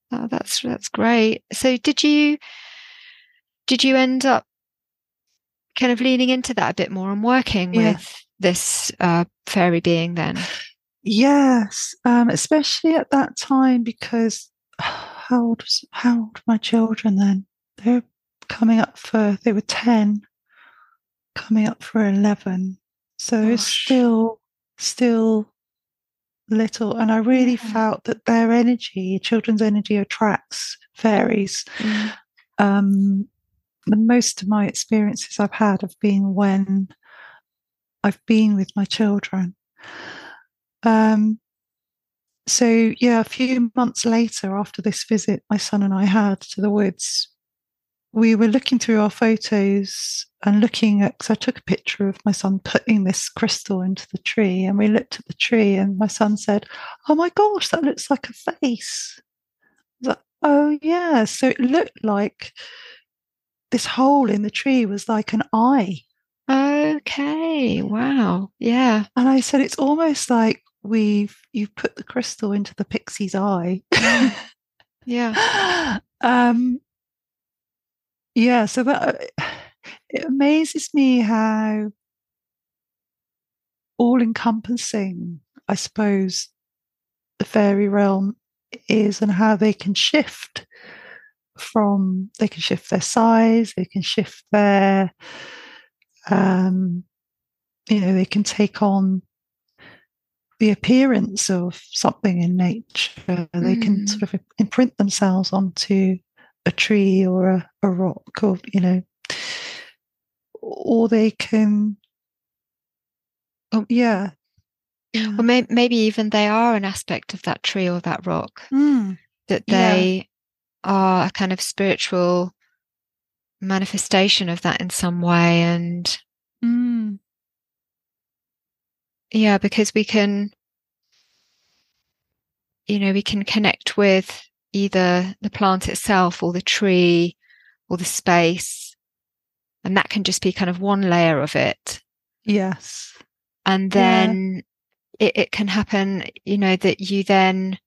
Oh, that's great. So did you end up kind of leaning into that a bit more and working Yeah. with this fairy being then? Yes, especially at that time because how old were my children then? They were they were 10, coming up for 11. So it's Gosh. still little. And I really Yeah. felt that their energy, children's energy, attracts fairies. Mm. Um, the most of my experiences I've had have been when I've been with my children. Um, so yeah, a few months later, after this visit my son and I had to the woods, we were looking through our photos and looking at, because I took a picture of my son putting this crystal into the tree, and we looked at the tree, and my son said, "Oh my gosh, that looks like a face." I was like, "Oh yeah." So it looked like this hole in the tree was like an eye. Okay. Wow. Yeah. And I said, "It's almost like you've put the crystal into the pixie's eye." Mm. Yeah. um, yeah, so that it amazes me how all encompassing, I suppose, the fairy realm is, and how they can shift their size, they can shift their, um, they can take on the appearance of something in nature. They can Mm. sort of imprint themselves onto a tree or a rock, or they can, Oh, yeah, or yeah, maybe even they are an aspect of that tree or that rock, mm, that yeah, they are a kind of spiritual manifestation of that in some way. And mm, yeah, because we can connect with either the plant itself or the tree or the space. And that can just be kind of one layer of it. yes, And yeah, then it can happen, that you then,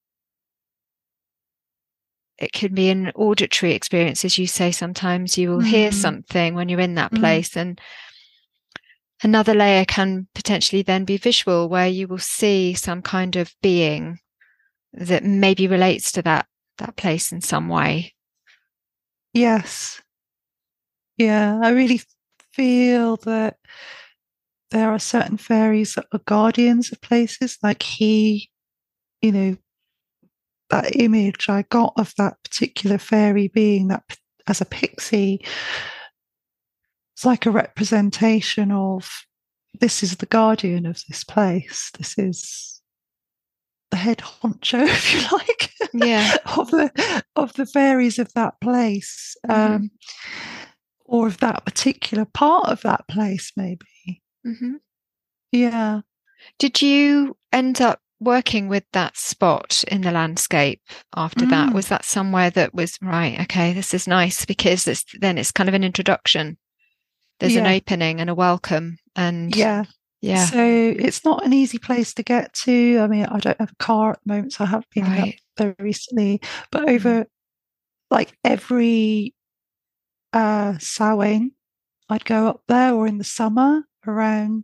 it can be an auditory experience, as you say. Sometimes you will hear mm, something when you're in that mm, place, and another layer can potentially then be visual, where you will see some kind of being that maybe relates to that place in some way. yes, yeah. I really feel that there are certain fairies that are guardians of places, like you know, that image I got of that particular fairy being that as a pixie, it's like a representation of, this is the guardian of this place. This is the head honcho, if you like, Yeah. of the fairies of that place, Mm-hmm. or of that particular part of that place, maybe. Mm-hmm. Yeah. Did you end up working with that spot in the landscape after that? Mm, Was that somewhere that was right? Okay, this is nice, because then it's kind of an introduction. There's an yeah. opening and a welcome, and Yeah. yeah, So it's not an easy place to get to. I mean, I don't have a car at the moment, so I haven't been up right. there recently. But Mm. over like every Samhain, I'd go up there, or in the summer around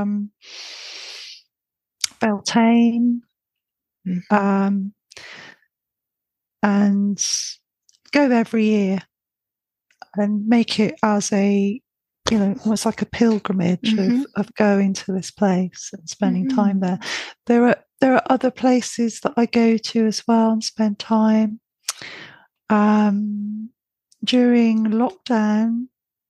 Beltane, Mhm. um, and go there every year and make it as almost like a pilgrimage Mhm. of going to this place and spending time Mhm. there. There are other places that I go to as well and spend time. Um, During lockdown,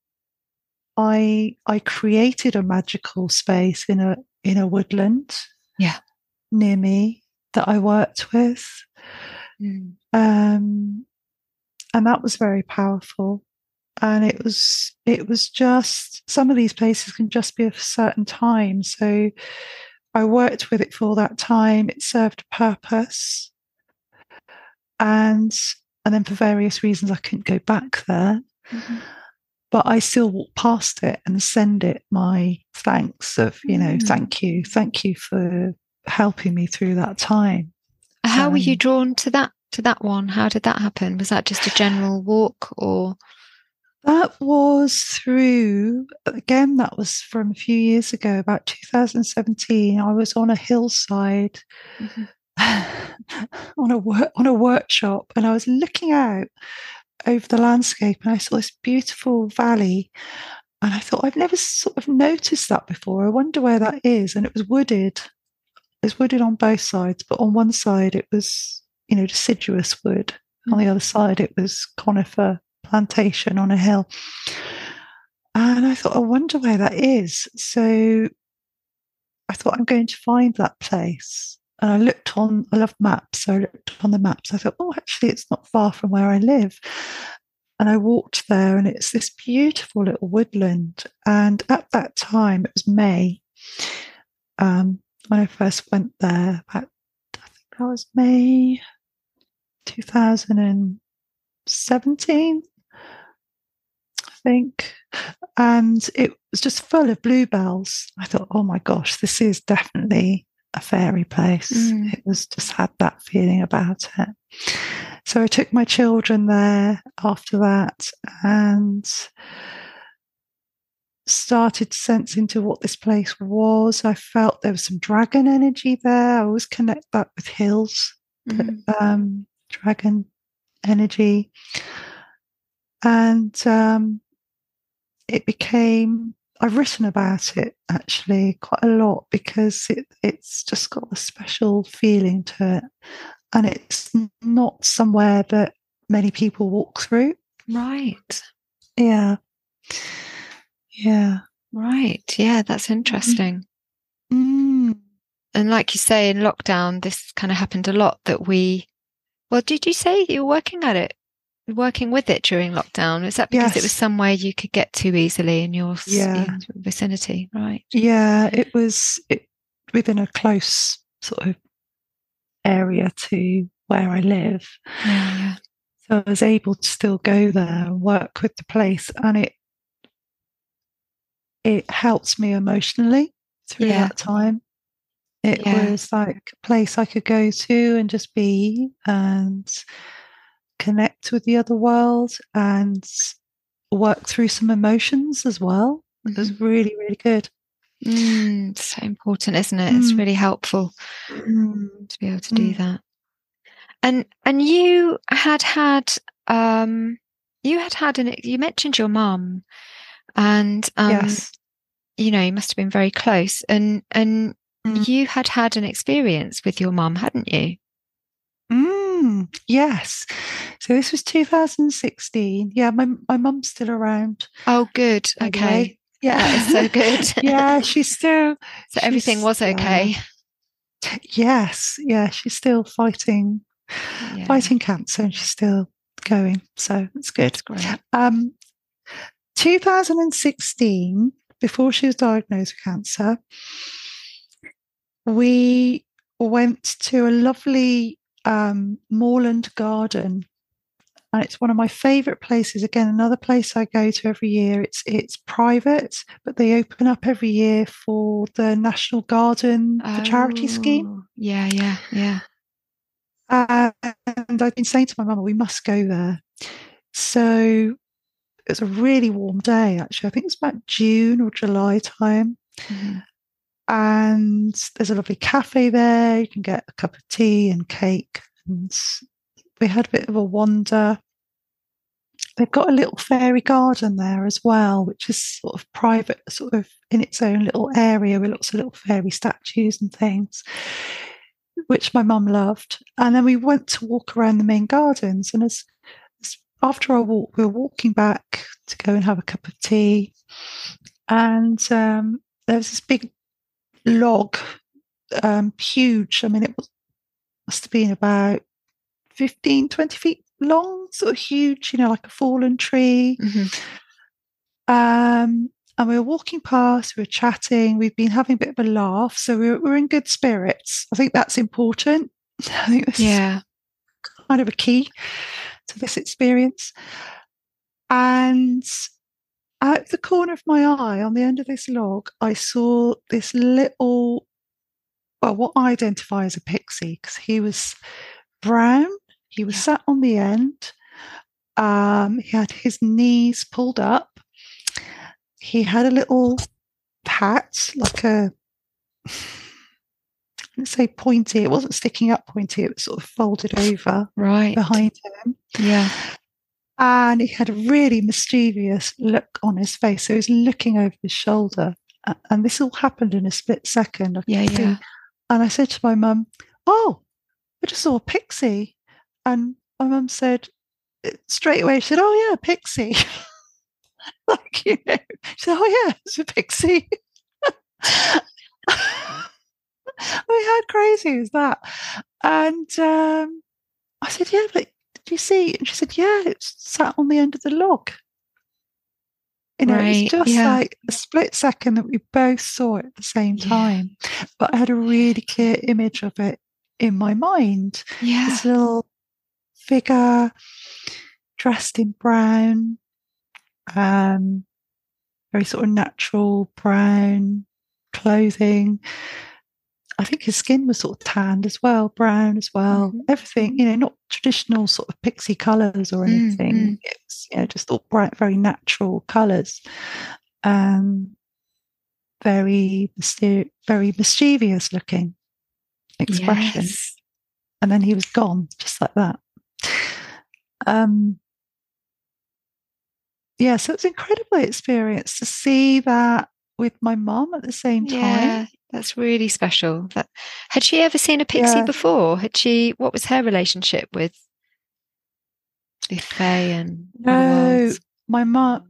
I created a magical space in a woodland Yeah. near me that I worked with, Mm. um, and that was very powerful. And it was just, some of these places can just be of a certain time. So I worked with it for that time. It served a purpose, and then for various reasons I couldn't go back there. Mhm. But I still walk past it and send it my thanks of, Mm. thank you for helping me through that time. How were you Um, drawn to that to that one? How did that happen? Was that just a general walk or? That was through, again, that was from a few years ago, about 2017. I was on a hillside on a workshop, and I was looking out over the landscape, and I saw this beautiful valley, and I thought, I've never sort of noticed that before. I wonder where that is. And it was wooded. It was wooded on both sides, but on one side it was, deciduous wood. On the other side it was conifer plantation on a hill. And I thought, I wonder where that is. So I thought, I'm going to find that place. And I love maps. So I looked on the maps. I thought, oh, actually, it's not far from where I live. And I walked there, and it's this beautiful little woodland. And at that time, it was May, when I first went there. I think that was May 2017, I think. And it was just full of bluebells. I thought, oh my gosh, this is definitely a fairy place. It was just had that feeling about it. So I took my children there after that and started to sense into what this place was. I felt there was some dragon energy there. I always connect that with hills, dragon energy. And it became, I've written about it actually quite a lot because it's just got a special feeling to it. And it's not somewhere that many people walk through. Right. Yeah. Yeah. Right. Yeah, that's interesting. And like you say, in lockdown, this kind of happened a lot did you say you were working with it during lockdown? Was that because it was somewhere you could get to easily in your vicinity? Right. Yeah, it was within a close sort of area to where I live. Yeah. So I was able to still go there and work with the place, and it helped me emotionally through that time. It was like a place I could go to and just be and connect with the other world and work through some emotions as well. It was really, really good. It's so important, isn't it? It's really helpful to be able to do that. And you you mentioned your mum, and yes. You must have been very close, and you had an experience with your mum, hadn't you? Yes. So this was 2016. Yeah, my mum's still around. Oh, good. Okay. Yeah, that is so good. Yeah, she's still. So everything was okay. Yes. Yeah, she's still fighting cancer, and she's still going. So it's good. That's great. 2016, before she was diagnosed with cancer, we went to a lovely moorland garden, and it's one of my favourite places. Again, another place I go to every year. It's private, but they open up every year for the National Garden for Charity scheme. Yeah. And I've been saying to my mum, we must go there. So it was a really warm day, actually. I think it's about June or July time. And there's a lovely cafe there. You can get a cup of tea and cake. And we had a bit of a wander. They've got a little fairy garden there as well, which is sort of private, sort of in its own little area with lots of little fairy statues and things, which my mum loved. And then we went to walk around the main gardens. And after our walk, we were walking back to go and have a cup of tea. And there was this big log, huge. I mean, must have been about 15, 20 feet long, sort of huge, like a fallen tree. And we were walking past, we were chatting, we've been having a bit of a laugh. So we're in good spirits. I think that's important. I think that's kind of a key to this experience. And out the corner of my eye, on the end of this log, I saw this little, what I identify as a pixie, because he was brown. He was sat on the end. He had his knees pulled up. He had a little hat, like a, let's say pointy. It wasn't sticking up pointy. It was sort of folded over behind him. Yeah. And he had a really mischievous look on his face. So he was looking over his shoulder. And this all happened in a split second. Yeah. And I said to my mum, "Oh, I just saw a pixie." And my mum said, straight away, she said, "Oh, yeah, pixie." Like, you know, she said, "Oh, yeah, it's a pixie." I mean, how crazy is that? And I said, "Yeah, but did you see?" And she said, "Yeah, it's sat on the end of the log." You know, it's just like a split second that we both saw it at the same time. But I had a really clear image of it in my mind. Yeah. This little figure dressed in brown, very sort of natural brown clothing. I think his skin was sort of tanned as well, brown as well. Mm-hmm. Everything, you know, not traditional sort of pixie colours or anything. Mm-hmm. It's, you know, just all bright, very natural colours. Very mischievous looking expression. Yes. And then he was gone, just like that. Yeah, so it was an incredible experience to see that with my mum at the same time. Yeah, that's really special. Had she ever seen a pixie before? What was her relationship with Fae and no, my mum,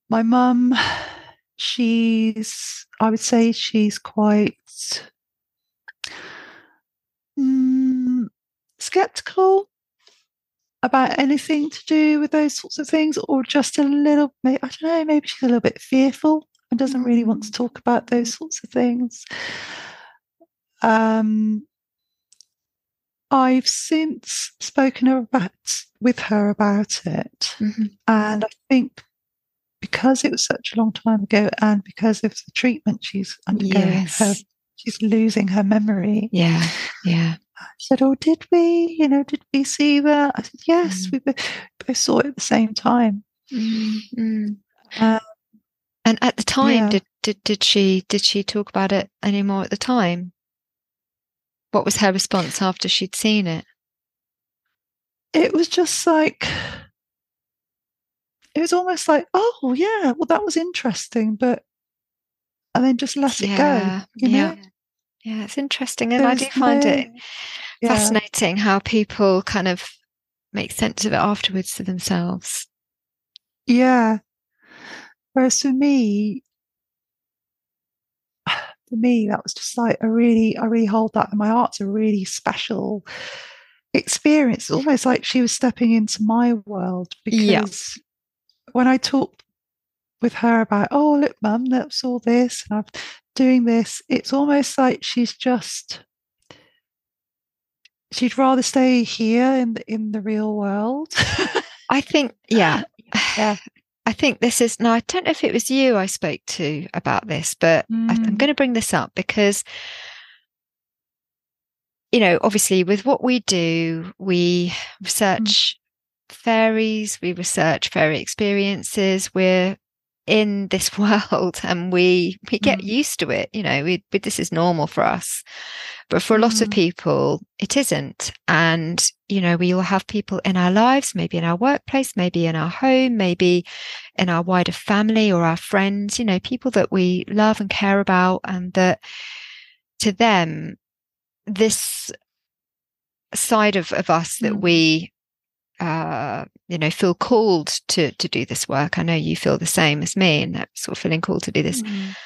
I would say she's quite skeptical about anything to do with those sorts of things, or just a little, I don't know, maybe she's a little bit fearful and doesn't really want to talk about those sorts of things. I've since spoken with her about it, and I think because it was such a long time ago, and because of the treatment she's undergoing, she's losing her memory. Yeah. She said, "Oh, did we see that?" I said, "Yes, we both saw it at the same time." And at the time, did she talk about it anymore at the time? What was her response after she'd seen it? It was just like, it was almost like, "Oh, yeah, well, that was interesting," and then just let it go. You know? Yeah, it's interesting. And I do find it fascinating how people kind of make sense of it afterwards to themselves. Yeah. Whereas for me, that was just like I really hold that in my heart. It's a really special experience. It's almost like she was stepping into my world, because when I talked with her about, "Oh, look, Mum, that's all this, and I'm doing this," it's almost like she'd rather stay here in the real world. I think, I think this is, now I don't know if it was you I spoke to about this, but I'm going to bring this up because, you know, obviously with what we do, we research fairies, we research fairy experiences, we're in this world and we get used to it, you know, this is normal for us. But for a lot of people, it isn't. And, you know, we all have people in our lives, maybe in our workplace, maybe in our home, maybe in our wider family or our friends, you know, people that we love and care about, and that to them, this side of us that we, you know, feel called to do this work. I know you feel the same as me, and that sort of feeling called to do this.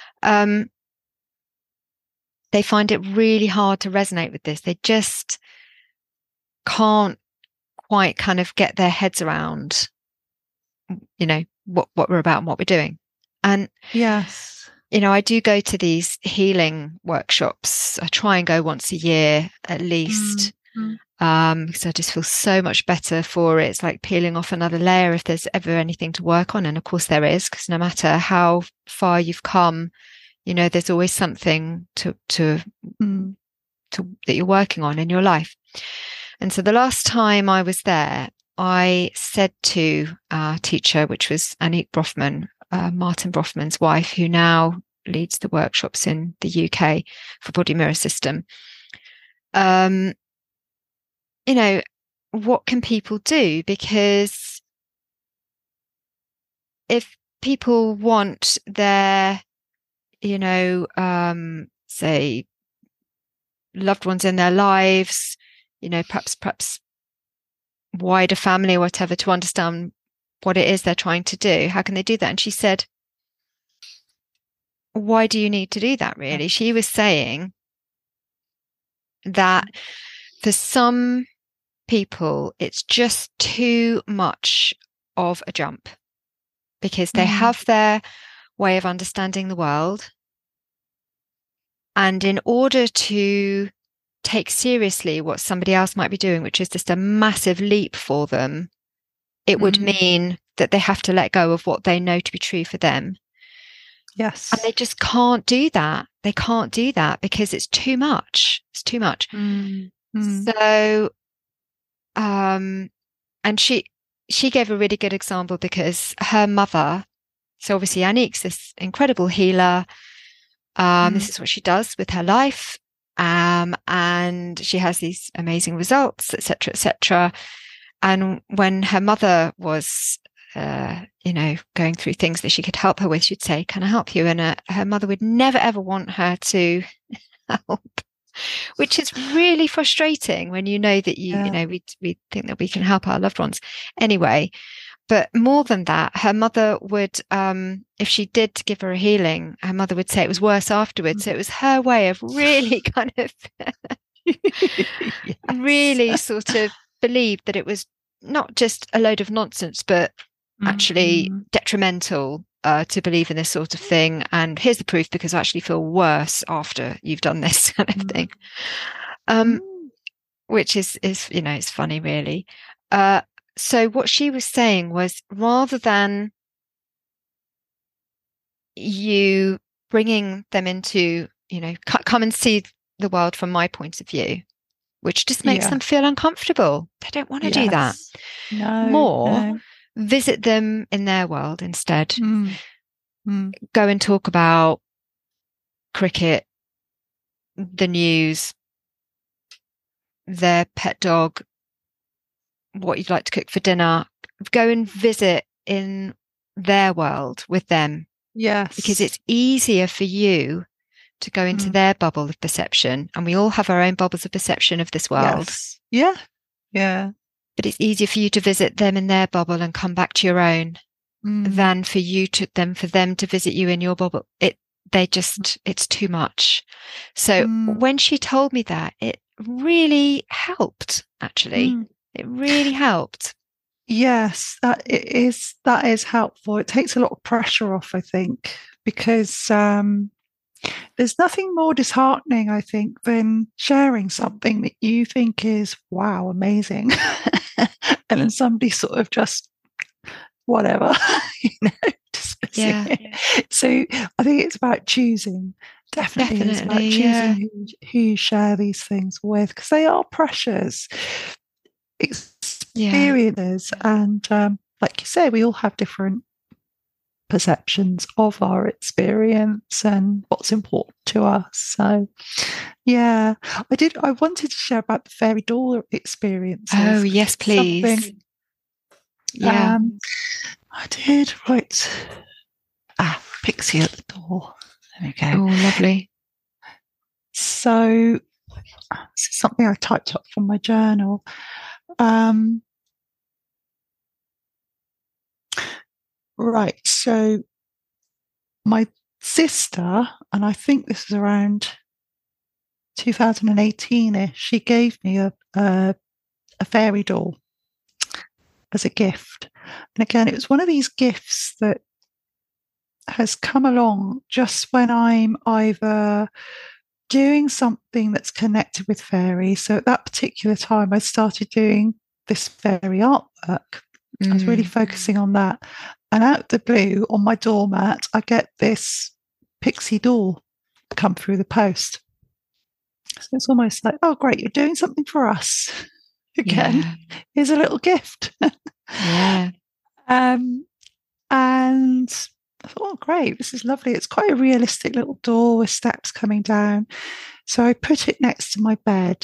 They find it really hard to resonate with this. They just can't quite kind of get their heads around, you know, what we're about and what we're doing. And yes, you know, I do go to these healing workshops. I try and go once a year at least, because I just feel so much better for it. It's like peeling off another layer if there's ever anything to work on. And of course there is, because no matter how far you've come, you know, there's always something to that you're working on in your life. And so the last time I was there, I said to our teacher, which was Anik Brofman, Martin Brofman's wife, who now leads the workshops in the UK for Body Mirror System, you know, what can people do? Because if people want their, say, loved ones in their lives, perhaps wider family or whatever, to understand what it is they're trying to do, how can they do that? And she said, why do you need to do that, really? She was saying that for some people, it's just too much of a jump because they have their way of understanding the world. And in order to take seriously what somebody else might be doing, which is just a massive leap for them, it would mean that they have to let go of what they know to be true for them. Yes. And they just can't do that. They can't do that because it's too much. It's too much. So, and she gave a really good example because her mother, so obviously Anik's this incredible healer. This is what she does with her life. And she has these amazing results, etc., etc. And when her mother was, going through things that she could help her with, she'd say, "Can I help you?" And her mother would never, ever want her to help, which is really frustrating when you know that we think that we can help our loved ones anyway. But more than that, her mother would, if she did give her a healing, her mother would say it was worse afterwards. So it was her way of really kind of really sort of believed that it was not just a load of nonsense, but actually detrimental to believe in this sort of thing. And here's the proof, because I actually feel worse after you've done this kind of thing. Which is it's funny, really. So what she was saying was, rather than you bringing them into, come and see the world from my point of view, which just makes them feel uncomfortable. They don't want to do that. No. Visit them in their world instead. Go and talk about cricket, the news, their pet dog, what you'd like to cook for dinner. Go and visit in their world with them. Yes. Because it's easier for you to go into their bubble of perception. And we all have our own bubbles of perception of this world. Yes. Yeah. Yeah. But it's easier for you to visit them in their bubble and come back to your own than for them to visit you in your bubble. It's too much. So when she told me that, it really helped, actually. It really helped. Yes, that is helpful. It takes a lot of pressure off, I think, because there's nothing more disheartening, I think, than sharing something that you think is, wow, amazing. And then somebody sort of just whatever, dismissing it. So I think it's about choosing. Definitely it's about choosing who you share these things with, because they are precious experiences. And like you say, we all have different perceptions of our experience and what's important to us. So I wanted to share about the fairy door experiences. Oh yes, please. I did. Right. Pixie at the door. There we go. Oh, lovely. So this is something I typed up from my journal. Right. So my sister, and I think this was around 2018ish, she gave me a fairy doll as a gift. And again, it was one of these gifts that has come along just when I'm either doing something that's connected with fairies. So at that particular time, I started doing this fairy artwork. I was really focusing on that. And out of the blue, on my doormat, I get this pixie doll come through the post. So it's almost like, oh, great, you're doing something for us. again. Yeah. Here's a little gift. Yeah. And I thought, oh, great, this is lovely. It's quite a realistic little door with steps coming down. So I put it next to my bed.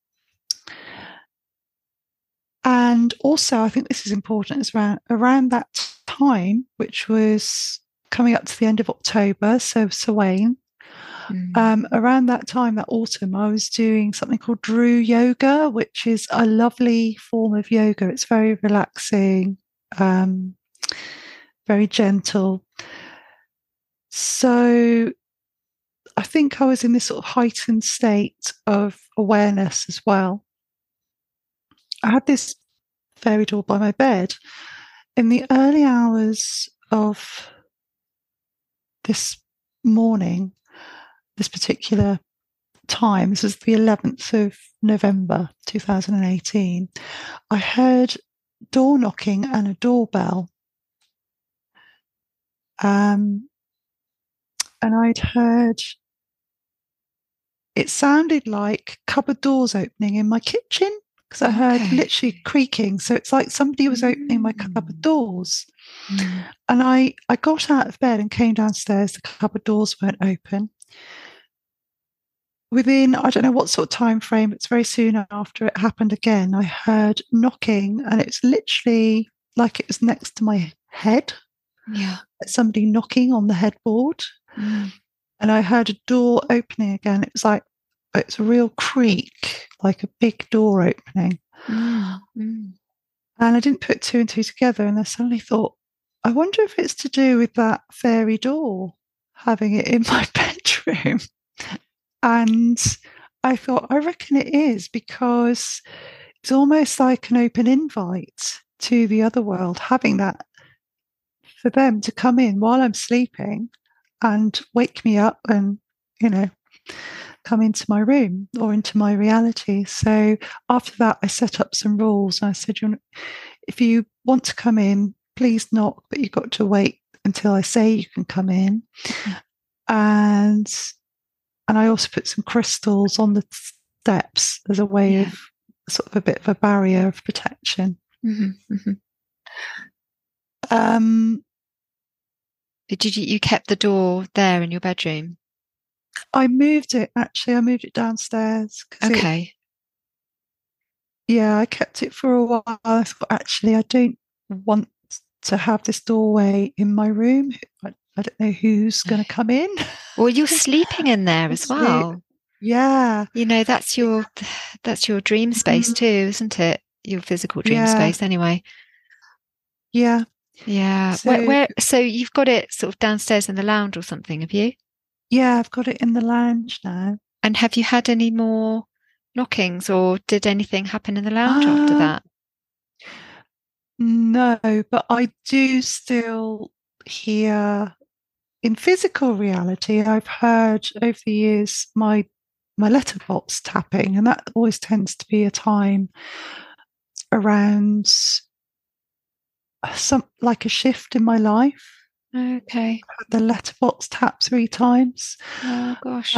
And also, I think this is important, is around that time, which was coming up to the end of October, so Samhain. Around that time, that autumn, I was doing something called Drew Yoga, which is a lovely form of yoga. It's very relaxing, very gentle. So I think I was in this sort of heightened state of awareness as well. I had this fairy door by my bed. In the early hours of this morning, this particular time, this is the 11th of November 2018, I heard door knocking and a doorbell. And I'd heard, it sounded like cupboard doors opening in my kitchen, because I heard literally creaking. So it's like somebody was opening my cupboard doors. And I got out of bed and came downstairs. The cupboard doors weren't open. Within, I don't know what sort of time frame, it's very soon after it happened again, I heard knocking, and it's literally like it was next to my head. Yeah. Somebody knocking on the headboard. And I heard a door opening again. It was like, it's a real creak, like a big door opening. And I didn't put two and two together. And I suddenly thought, I wonder if it's to do with that fairy door, having it in my bedroom. And I thought, I reckon it is, because it's almost like an open invite to the other world, having that, for them to come in while I'm sleeping and wake me up and, come into my room or into my reality. So after that, I set up some rules. And I said, if you want to come in, please knock, but you've got to wait until I say you can come in. And I also put some crystals on the steps as a way of sort of a bit of a barrier of protection. Did you kept the door there in your bedroom? I moved it downstairs. Okay. I kept it for a while. I thought, actually, I don't want to have this doorway in my room. I don't know who's going to come in. Well, you're sleeping in there as well. Yeah. That's your dream space too, isn't it? Your physical dream space anyway. Yeah. Yeah. So you've got it sort of downstairs in the lounge or something, have you? Yeah, I've got it in the lounge now. And have you had any more knockings, or did anything happen in the lounge after that? No, but I do still hear in physical reality. I've heard over the years my letterbox tapping, and that always tends to be a time around like a shift in my life. Okay. The letterbox tap 3 times. Oh gosh.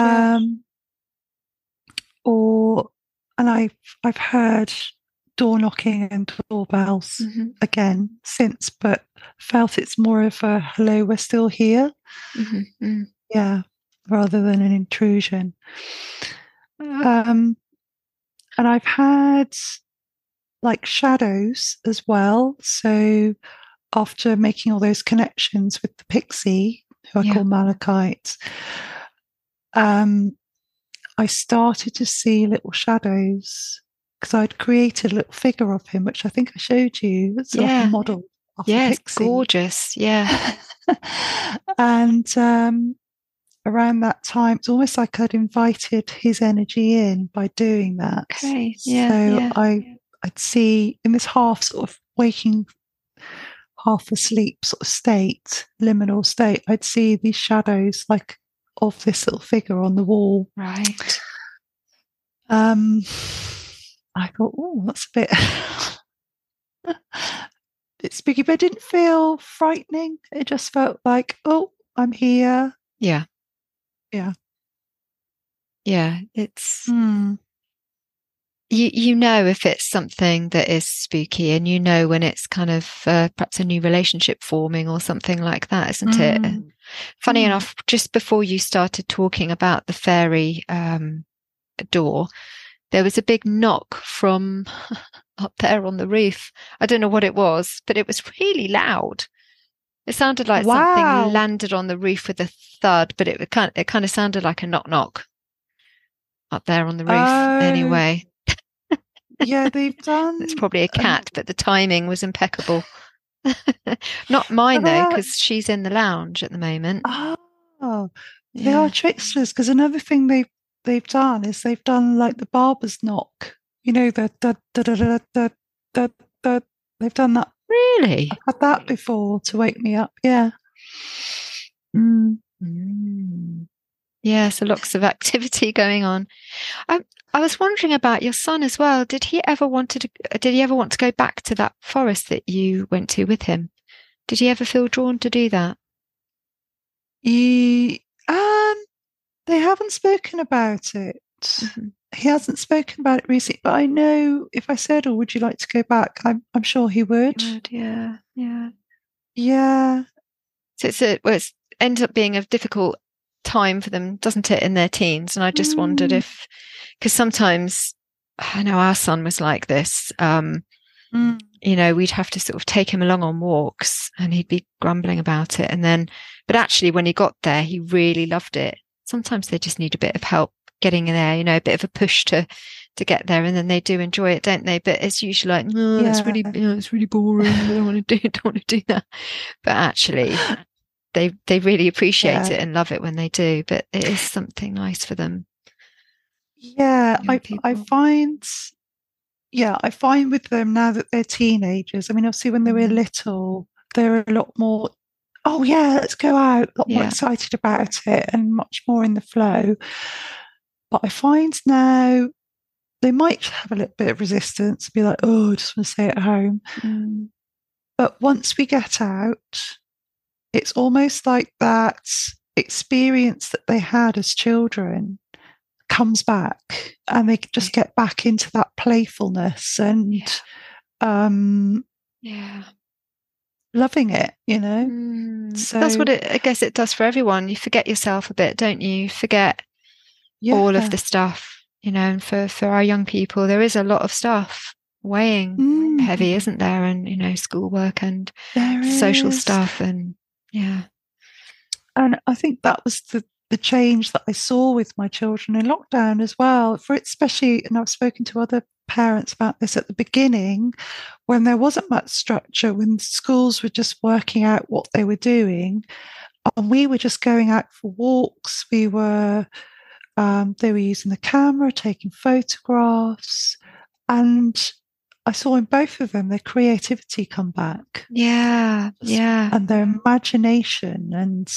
I've heard door knocking and doorbells again since, but felt it's more of a hello, we're still here. Yeah, rather than an intrusion. And I've had like shadows as well. So after making all those connections with the pixie, who I call Malachite, I started to see little shadows, because I'd created a little figure of him, which I think I showed you. It's like a model of the pixie. It's gorgeous. Yeah. And around that time, it's almost like I'd invited his energy in by doing that. Okay. I'd see in this half sort of waking, half asleep sort of state, liminal state, I'd see these shadows like of this little figure on the wall. Right. I thought, oh, that's a bit spooky, but it didn't feel frightening. It just felt like, oh, I'm here. Yeah. Yeah. Yeah. It's you know if it's something that is spooky, and you know when it's kind of perhaps a new relationship forming or something like that, isn't it? Funny enough, just before you started talking about the fairy door, there was a big knock from up there on the roof. I don't know what it was, but it was really loud. It sounded like something Wow. landed on the roof with a thud, but it kind of sounded like a knock knock up there on the roof. Oh, Anyway, yeah, they've it's done. probably a cat, but the timing was impeccable. Not mine They though, are. because she's in the lounge at the moment. Oh, they are Yeah. tricksters. Because another thing they've done is they've done like the barber's knock. You know, the da da da da da da da. They've done that. I've Really? had that before to wake me up. Yeah. Mm. Mm. Yeah, so lots of activity going on. I, I was wondering about your son as well. Did he ever want to go back to that forest that you went to with him? Did he ever feel drawn to do that? He, they haven't spoken about it. Hmm. He hasn't spoken about it recently, but I know if I said, "Oh, would you like to go back?" I'm sure he would. Good, yeah, yeah. Yeah, So it's ends up being a difficult time for them, doesn't it, in their teens? And I just wondered mm, if, because sometimes I know our son was like this. mm, We'd have to sort of take him along on walks and he'd be grumbling about it. But actually, when he got there, he really loved it. Sometimes they just need a bit of help getting in there, a bit of a push to get there, and then they do enjoy it, don't they? But it's usually like, no, yeah, it's really boring. I don't want to do that. But actually, they really appreciate yeah, it and love it when they do. But it is something nice for them, yeah. young I people. find, yeah, I find with them now that they're teenagers. I mean, obviously, when they were Mm, little, they were a lot more. Oh yeah, let's go out. A lot more yeah, excited about it and much more in the flow. But I find now they might have a little bit of resistance, be like, oh, I just want to stay at home. mm, But once we get out, it's almost like that experience that they had as children comes back and they just get back into that playfulness yeah, and um, yeah. loving it, That's what So, I guess it does for everyone. You forget yourself a bit, don't you? You forget all of yeah. the stuff, and for our young people, there is a lot of stuff weighing heavy, Mm, isn't there? And, schoolwork and there social is. stuff and yeah. And I think that was the change that I saw with my children in lockdown as well. For it, especially, and I've spoken to other parents about this at the beginning, when there wasn't much structure, when schools were just working out what they were doing, and we were just going out for walks. They were using the camera, taking photographs, and I saw in both of them their creativity come back Yeah, yeah, and their imagination and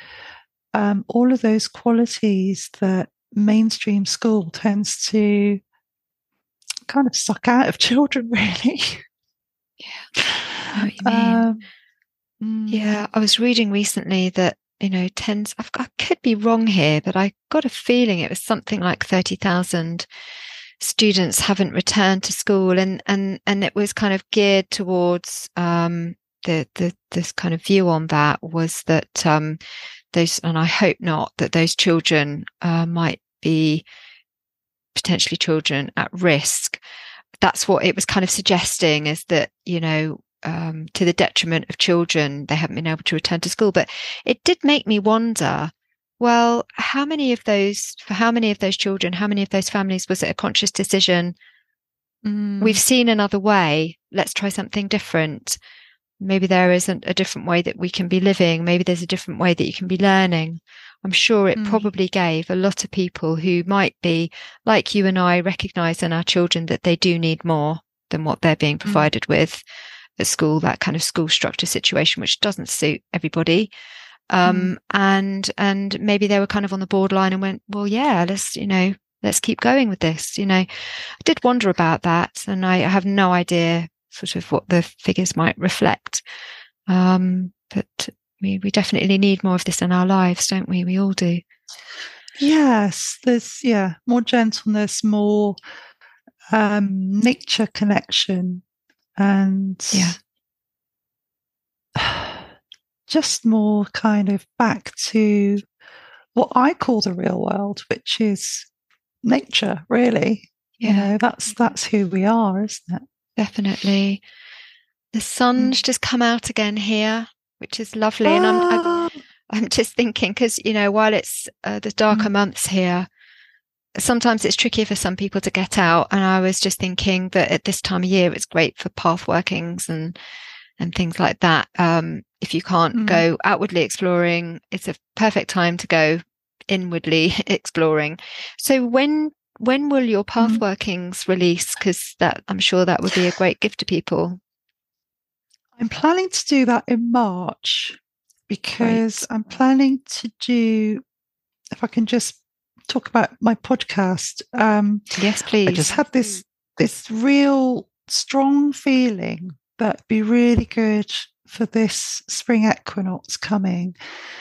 all of those qualities that mainstream school tends to kind of suck out of children, really. yeah. I know what you mean. um, mm, Yeah, I was reading recently that, tens, I could be wrong here, but I got a feeling it was something like 30,000 students haven't returned to school, and it was kind of geared towards the this kind of view on that was that those, and I hope not, that those children might be potentially children at risk. That's what it was kind of suggesting, is that, to the detriment of children, they haven't been able to return to school. But it did make me wonder, well, for how many of those children, how many of those families was it a conscious decision? We've mm, seen another way. Let's try something different. Maybe there isn't a different way that we can be living. Maybe there's a different way that you can be learning. I'm sure it mm, probably gave a lot of people who might be like you and I recognize in our children that they do need more than what they're being mm, provided with at school, that kind of school structure situation, which doesn't suit everybody. mm. And maybe they were kind of on the borderline and went, well, yeah, let's keep going with this. I did wonder about that, and I have no idea sort of what the figures might reflect. But we definitely need more of this in our lives, don't we? We all do. Yes, there's more gentleness, more nature connection, and just more kind of back to what I call the real world, which is nature, really. That's who we are, isn't it? Definitely. The sun's just come out again here, which is lovely. And I'm just thinking, because, while it's the darker months here, sometimes it's trickier for some people to get out. And I was just thinking that at this time of year, it's great for path workings and things like that. If you can't go outwardly exploring, it's a perfect time to go inwardly exploring. So when will your path workings release? Because I'm sure that would be a great gift to people. I'm planning to do that in March, because I'm planning to do, if I can just talk about my podcast. Yes, please. I just had this real strong feeling that it'd be really good for this spring equinox coming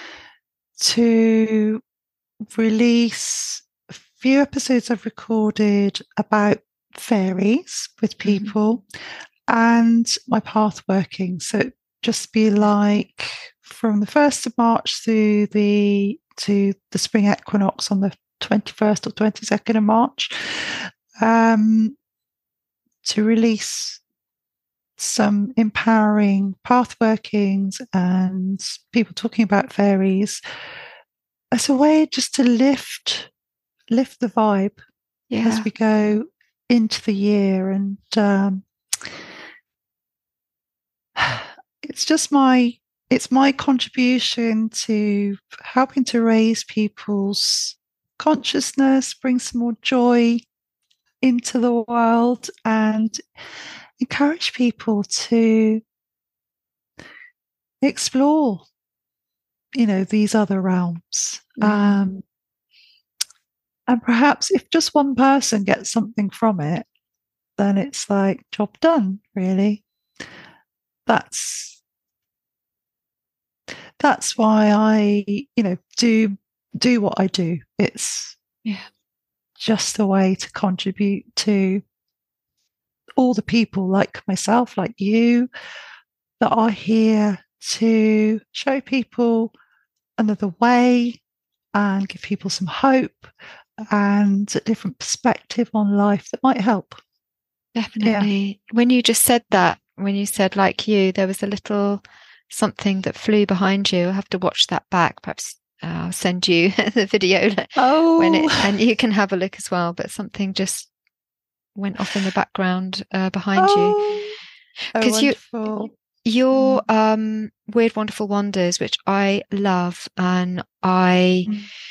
to release a few episodes I've recorded about fairies with people and my path working. So just be like from the 1st of March to the spring equinox on the 21st or 22nd of March, to release some empowering path workings and people talking about fairies as a way just to lift the vibe as we go into the year. And it's my contribution to helping to raise people's consciousness, bring some more joy into the world, and encourage people to explore, these other realms. And perhaps if just one person gets something from it, then it's like job done, really. That's why I, do what I do. It's just a way to contribute to all the people like myself, like you, that are here to show people another way and give people some hope and a different perspective on life that might help. Definitely. When you just said that, when you said like you, there was a little something that flew behind you. I'll have to watch that back. Perhaps I'll send you the video and you can have a look as well. But something just went off in the background behind you. Because your Weird Wonderful Wonders, which I love, and I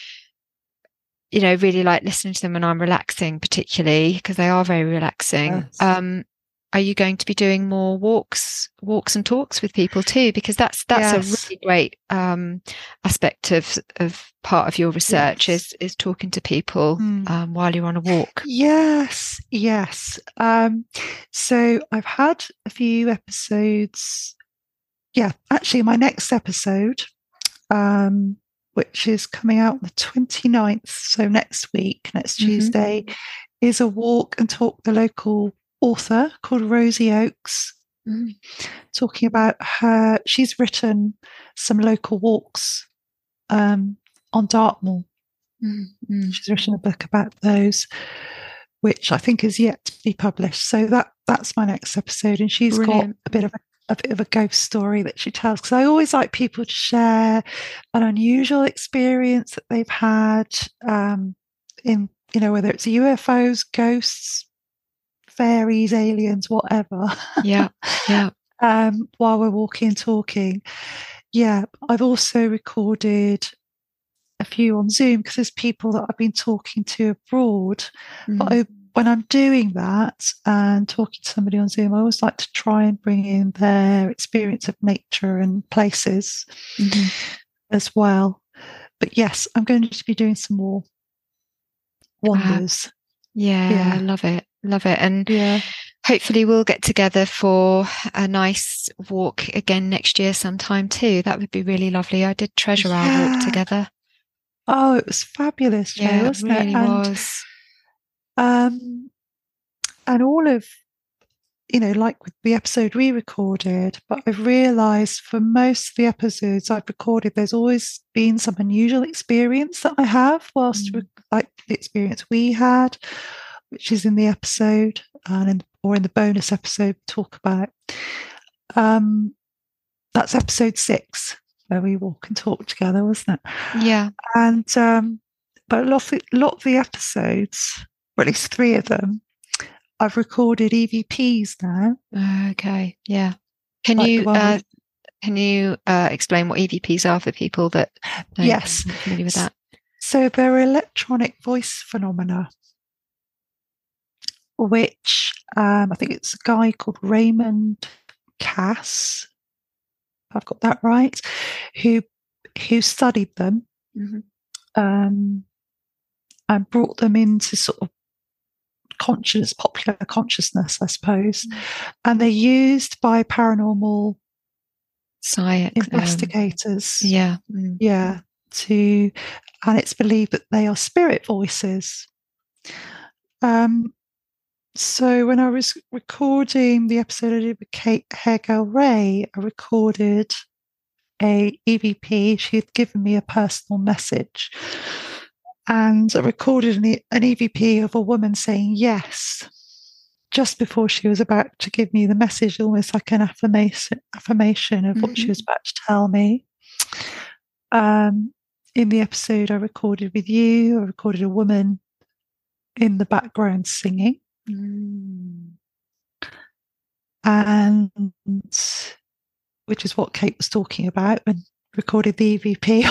really like listening to them when I'm relaxing, particularly because they are very relaxing. Yes. Are you going to be doing more walks and talks with people too? Because that's a really great aspect of part of your research is talking to people while you're on a walk. Yes. So I've had a few episodes. Yeah, actually, my next episode, which is coming out on the 29th, so next Tuesday, is a walk and talk with a local author called Rosie Oakes, talking about she's written some local walks on Dartmoor. She's written a book about those, which I think is yet to be published. So that's my next episode, and she's got a bit of a ghost story that she tells, because I always like people to share an unusual experience that they've had in, whether it's UFOs, ghosts, fairies, aliens, whatever. While we're walking and talking. I've also recorded a few on Zoom, because there's people that I've been talking to abroad. But when I'm doing that and talking to somebody on Zoom, I always like to try and bring in their experience of nature and places as well. But yes, I'm going to be doing some more wonders. I love it. And hopefully we'll get together for a nice walk again next year sometime too. That would be really lovely. I did treasure our walk together. Oh, it was fabulous, Jo, wasn't it? Really was. and all of, like with the episode we recorded, but I've realized for most of the episodes I've recorded, there's always been some unusual experience that I have like the experience we had, which is in the episode or in the bonus episode talk about. That's episode 6 where we walk and talk together, wasn't it? Yeah. And but a lot of the episodes, or at least 3 of them, I've recorded EVPs now. Okay. Yeah. Can you explain what EVPs are for people that aren't familiar with that? So they're electronic voice phenomena, which I think it's a guy called Raymond Cass, if I've got that right, who studied them and brought them into sort of popular consciousness, I suppose. And they're used by paranormal science investigators. Yeah. Yeah. And it's believed that they are spirit voices. So when I was recording the episode I did with Kate Hegel-Ray, I recorded a EVP. She had given me a personal message. And I recorded an EVP of a woman saying yes, just before she was about to give me the message, almost like an affirmation of what she was about to tell me. In the episode I recorded with you, I recorded a woman in the background singing. And which is what Kate was talking about when recorded the EVP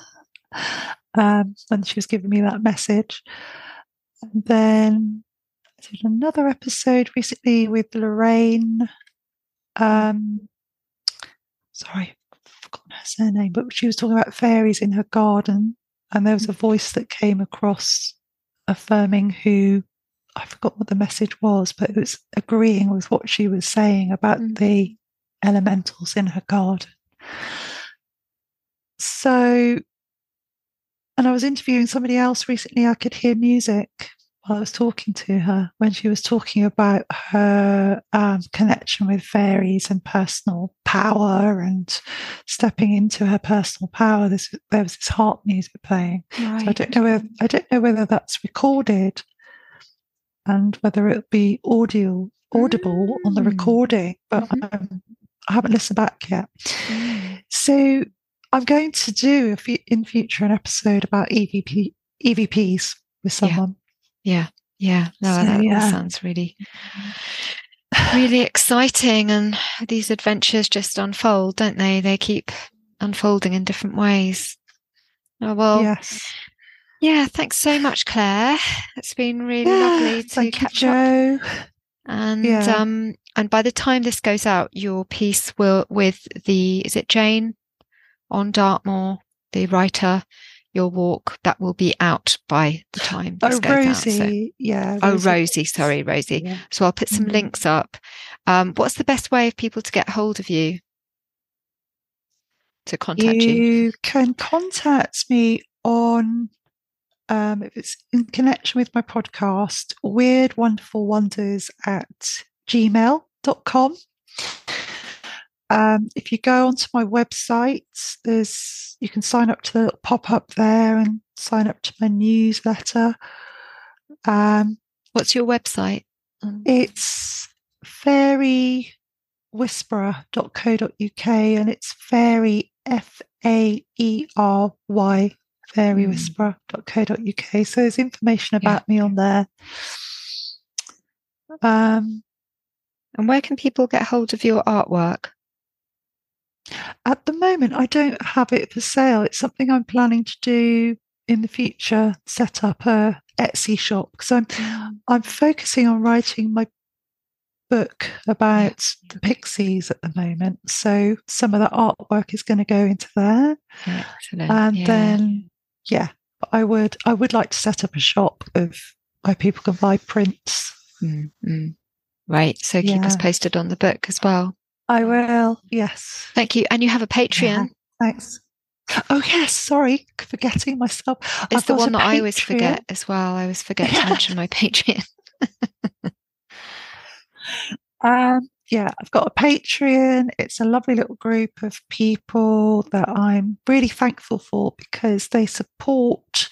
when she was giving me that message. And then I did another episode recently with Lorraine. Sorry, I've forgotten her surname, but she was talking about fairies in her garden, and there was a voice that came across affirming I forgot what the message was, but it was agreeing with what she was saying about the elementals in her garden. So, and I was interviewing somebody else recently. I could hear music while I was talking to her when she was talking about her connection with fairies and personal power and stepping into her personal power. There was this harp music playing. Right. So I don't know whether that's recorded and whether it'll be audible on the recording, but I haven't listened back yet. So I'm going to do in future an episode about EVPs with someone. Yeah. No, that all sounds really, really exciting. And these adventures just unfold, don't they? They keep unfolding in different ways. Oh, well. Yes. Yeah, thanks so much, Claire. It's been really lovely to catch up. And and by the time this goes out, your piece is it Jane on Dartmoor, the writer, your walk, that will be out by the time this goes out. So. Rosie. Sorry, Rosie. Yeah. So I'll put some links up. What's the best way of people to get hold of you? To contact you? You can contact me on if it's in connection with my podcast, weirdwonderfulwonders@gmail.com. If you go onto my website, you can sign up to the little pop-up there and sign up to my newsletter. What's your website? It's fairywhisperer.co.uk, and it's fairy, FAERY, fairywhisperer.co.uk. So there's information about me on there. And where can people get hold of your artwork? At the moment, I don't have it for sale. It's something I'm planning to do in the future, set up a Etsy shop, because I'm focusing on writing my book about the pixies at the moment. So some of the artwork is going to go into there. Excellent. And then I would like to set up a shop where people can buy prints. Right. So keep us posted on the book as well. I will. Yes. Thank you. And you have a Patreon. Yeah, thanks. Oh yes, sorry, forgetting myself. It's the one that I always forget as well. I always forget to mention my Patreon. Yeah, I've got a Patreon. It's a lovely little group of people that I'm really thankful for because they support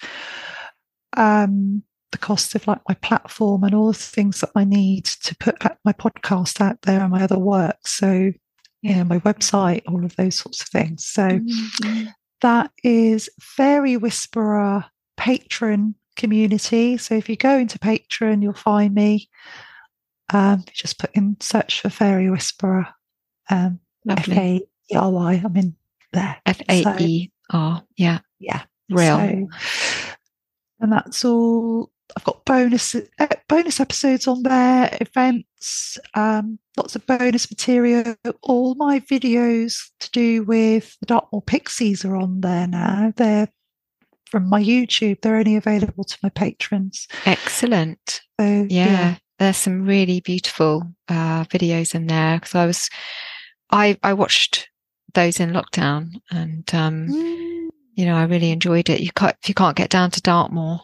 the cost of like my platform and all the things that I need to put my podcast out there and my other work. So, you know, my website, all of those sorts of things. So that is Fairy Whisperer Patron community. So if you go into Patreon, you'll find me. Just put in search for Fairy Whisperer. Lovely. FAERY. I'm in there. FAER. Yeah. Yeah. Real. So, and that's all. I've got bonus episodes on there, events, lots of bonus material. All my videos to do with the Dartmoor Pixies are on there now. They're from my YouTube. They're only available to my patrons. Excellent. So, yeah. There's some really beautiful videos in there because I watched those in lockdown and you know, I really enjoyed it. If you can't get down to Dartmoor,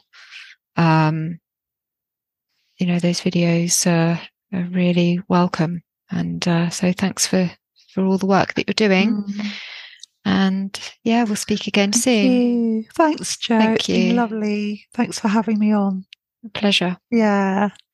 you know, those videos are really welcome. And so thanks for all the work that you're doing. And yeah, we'll speak again soon. Thanks, Jo. It's been lovely. Thanks for having me on. A pleasure. Yeah.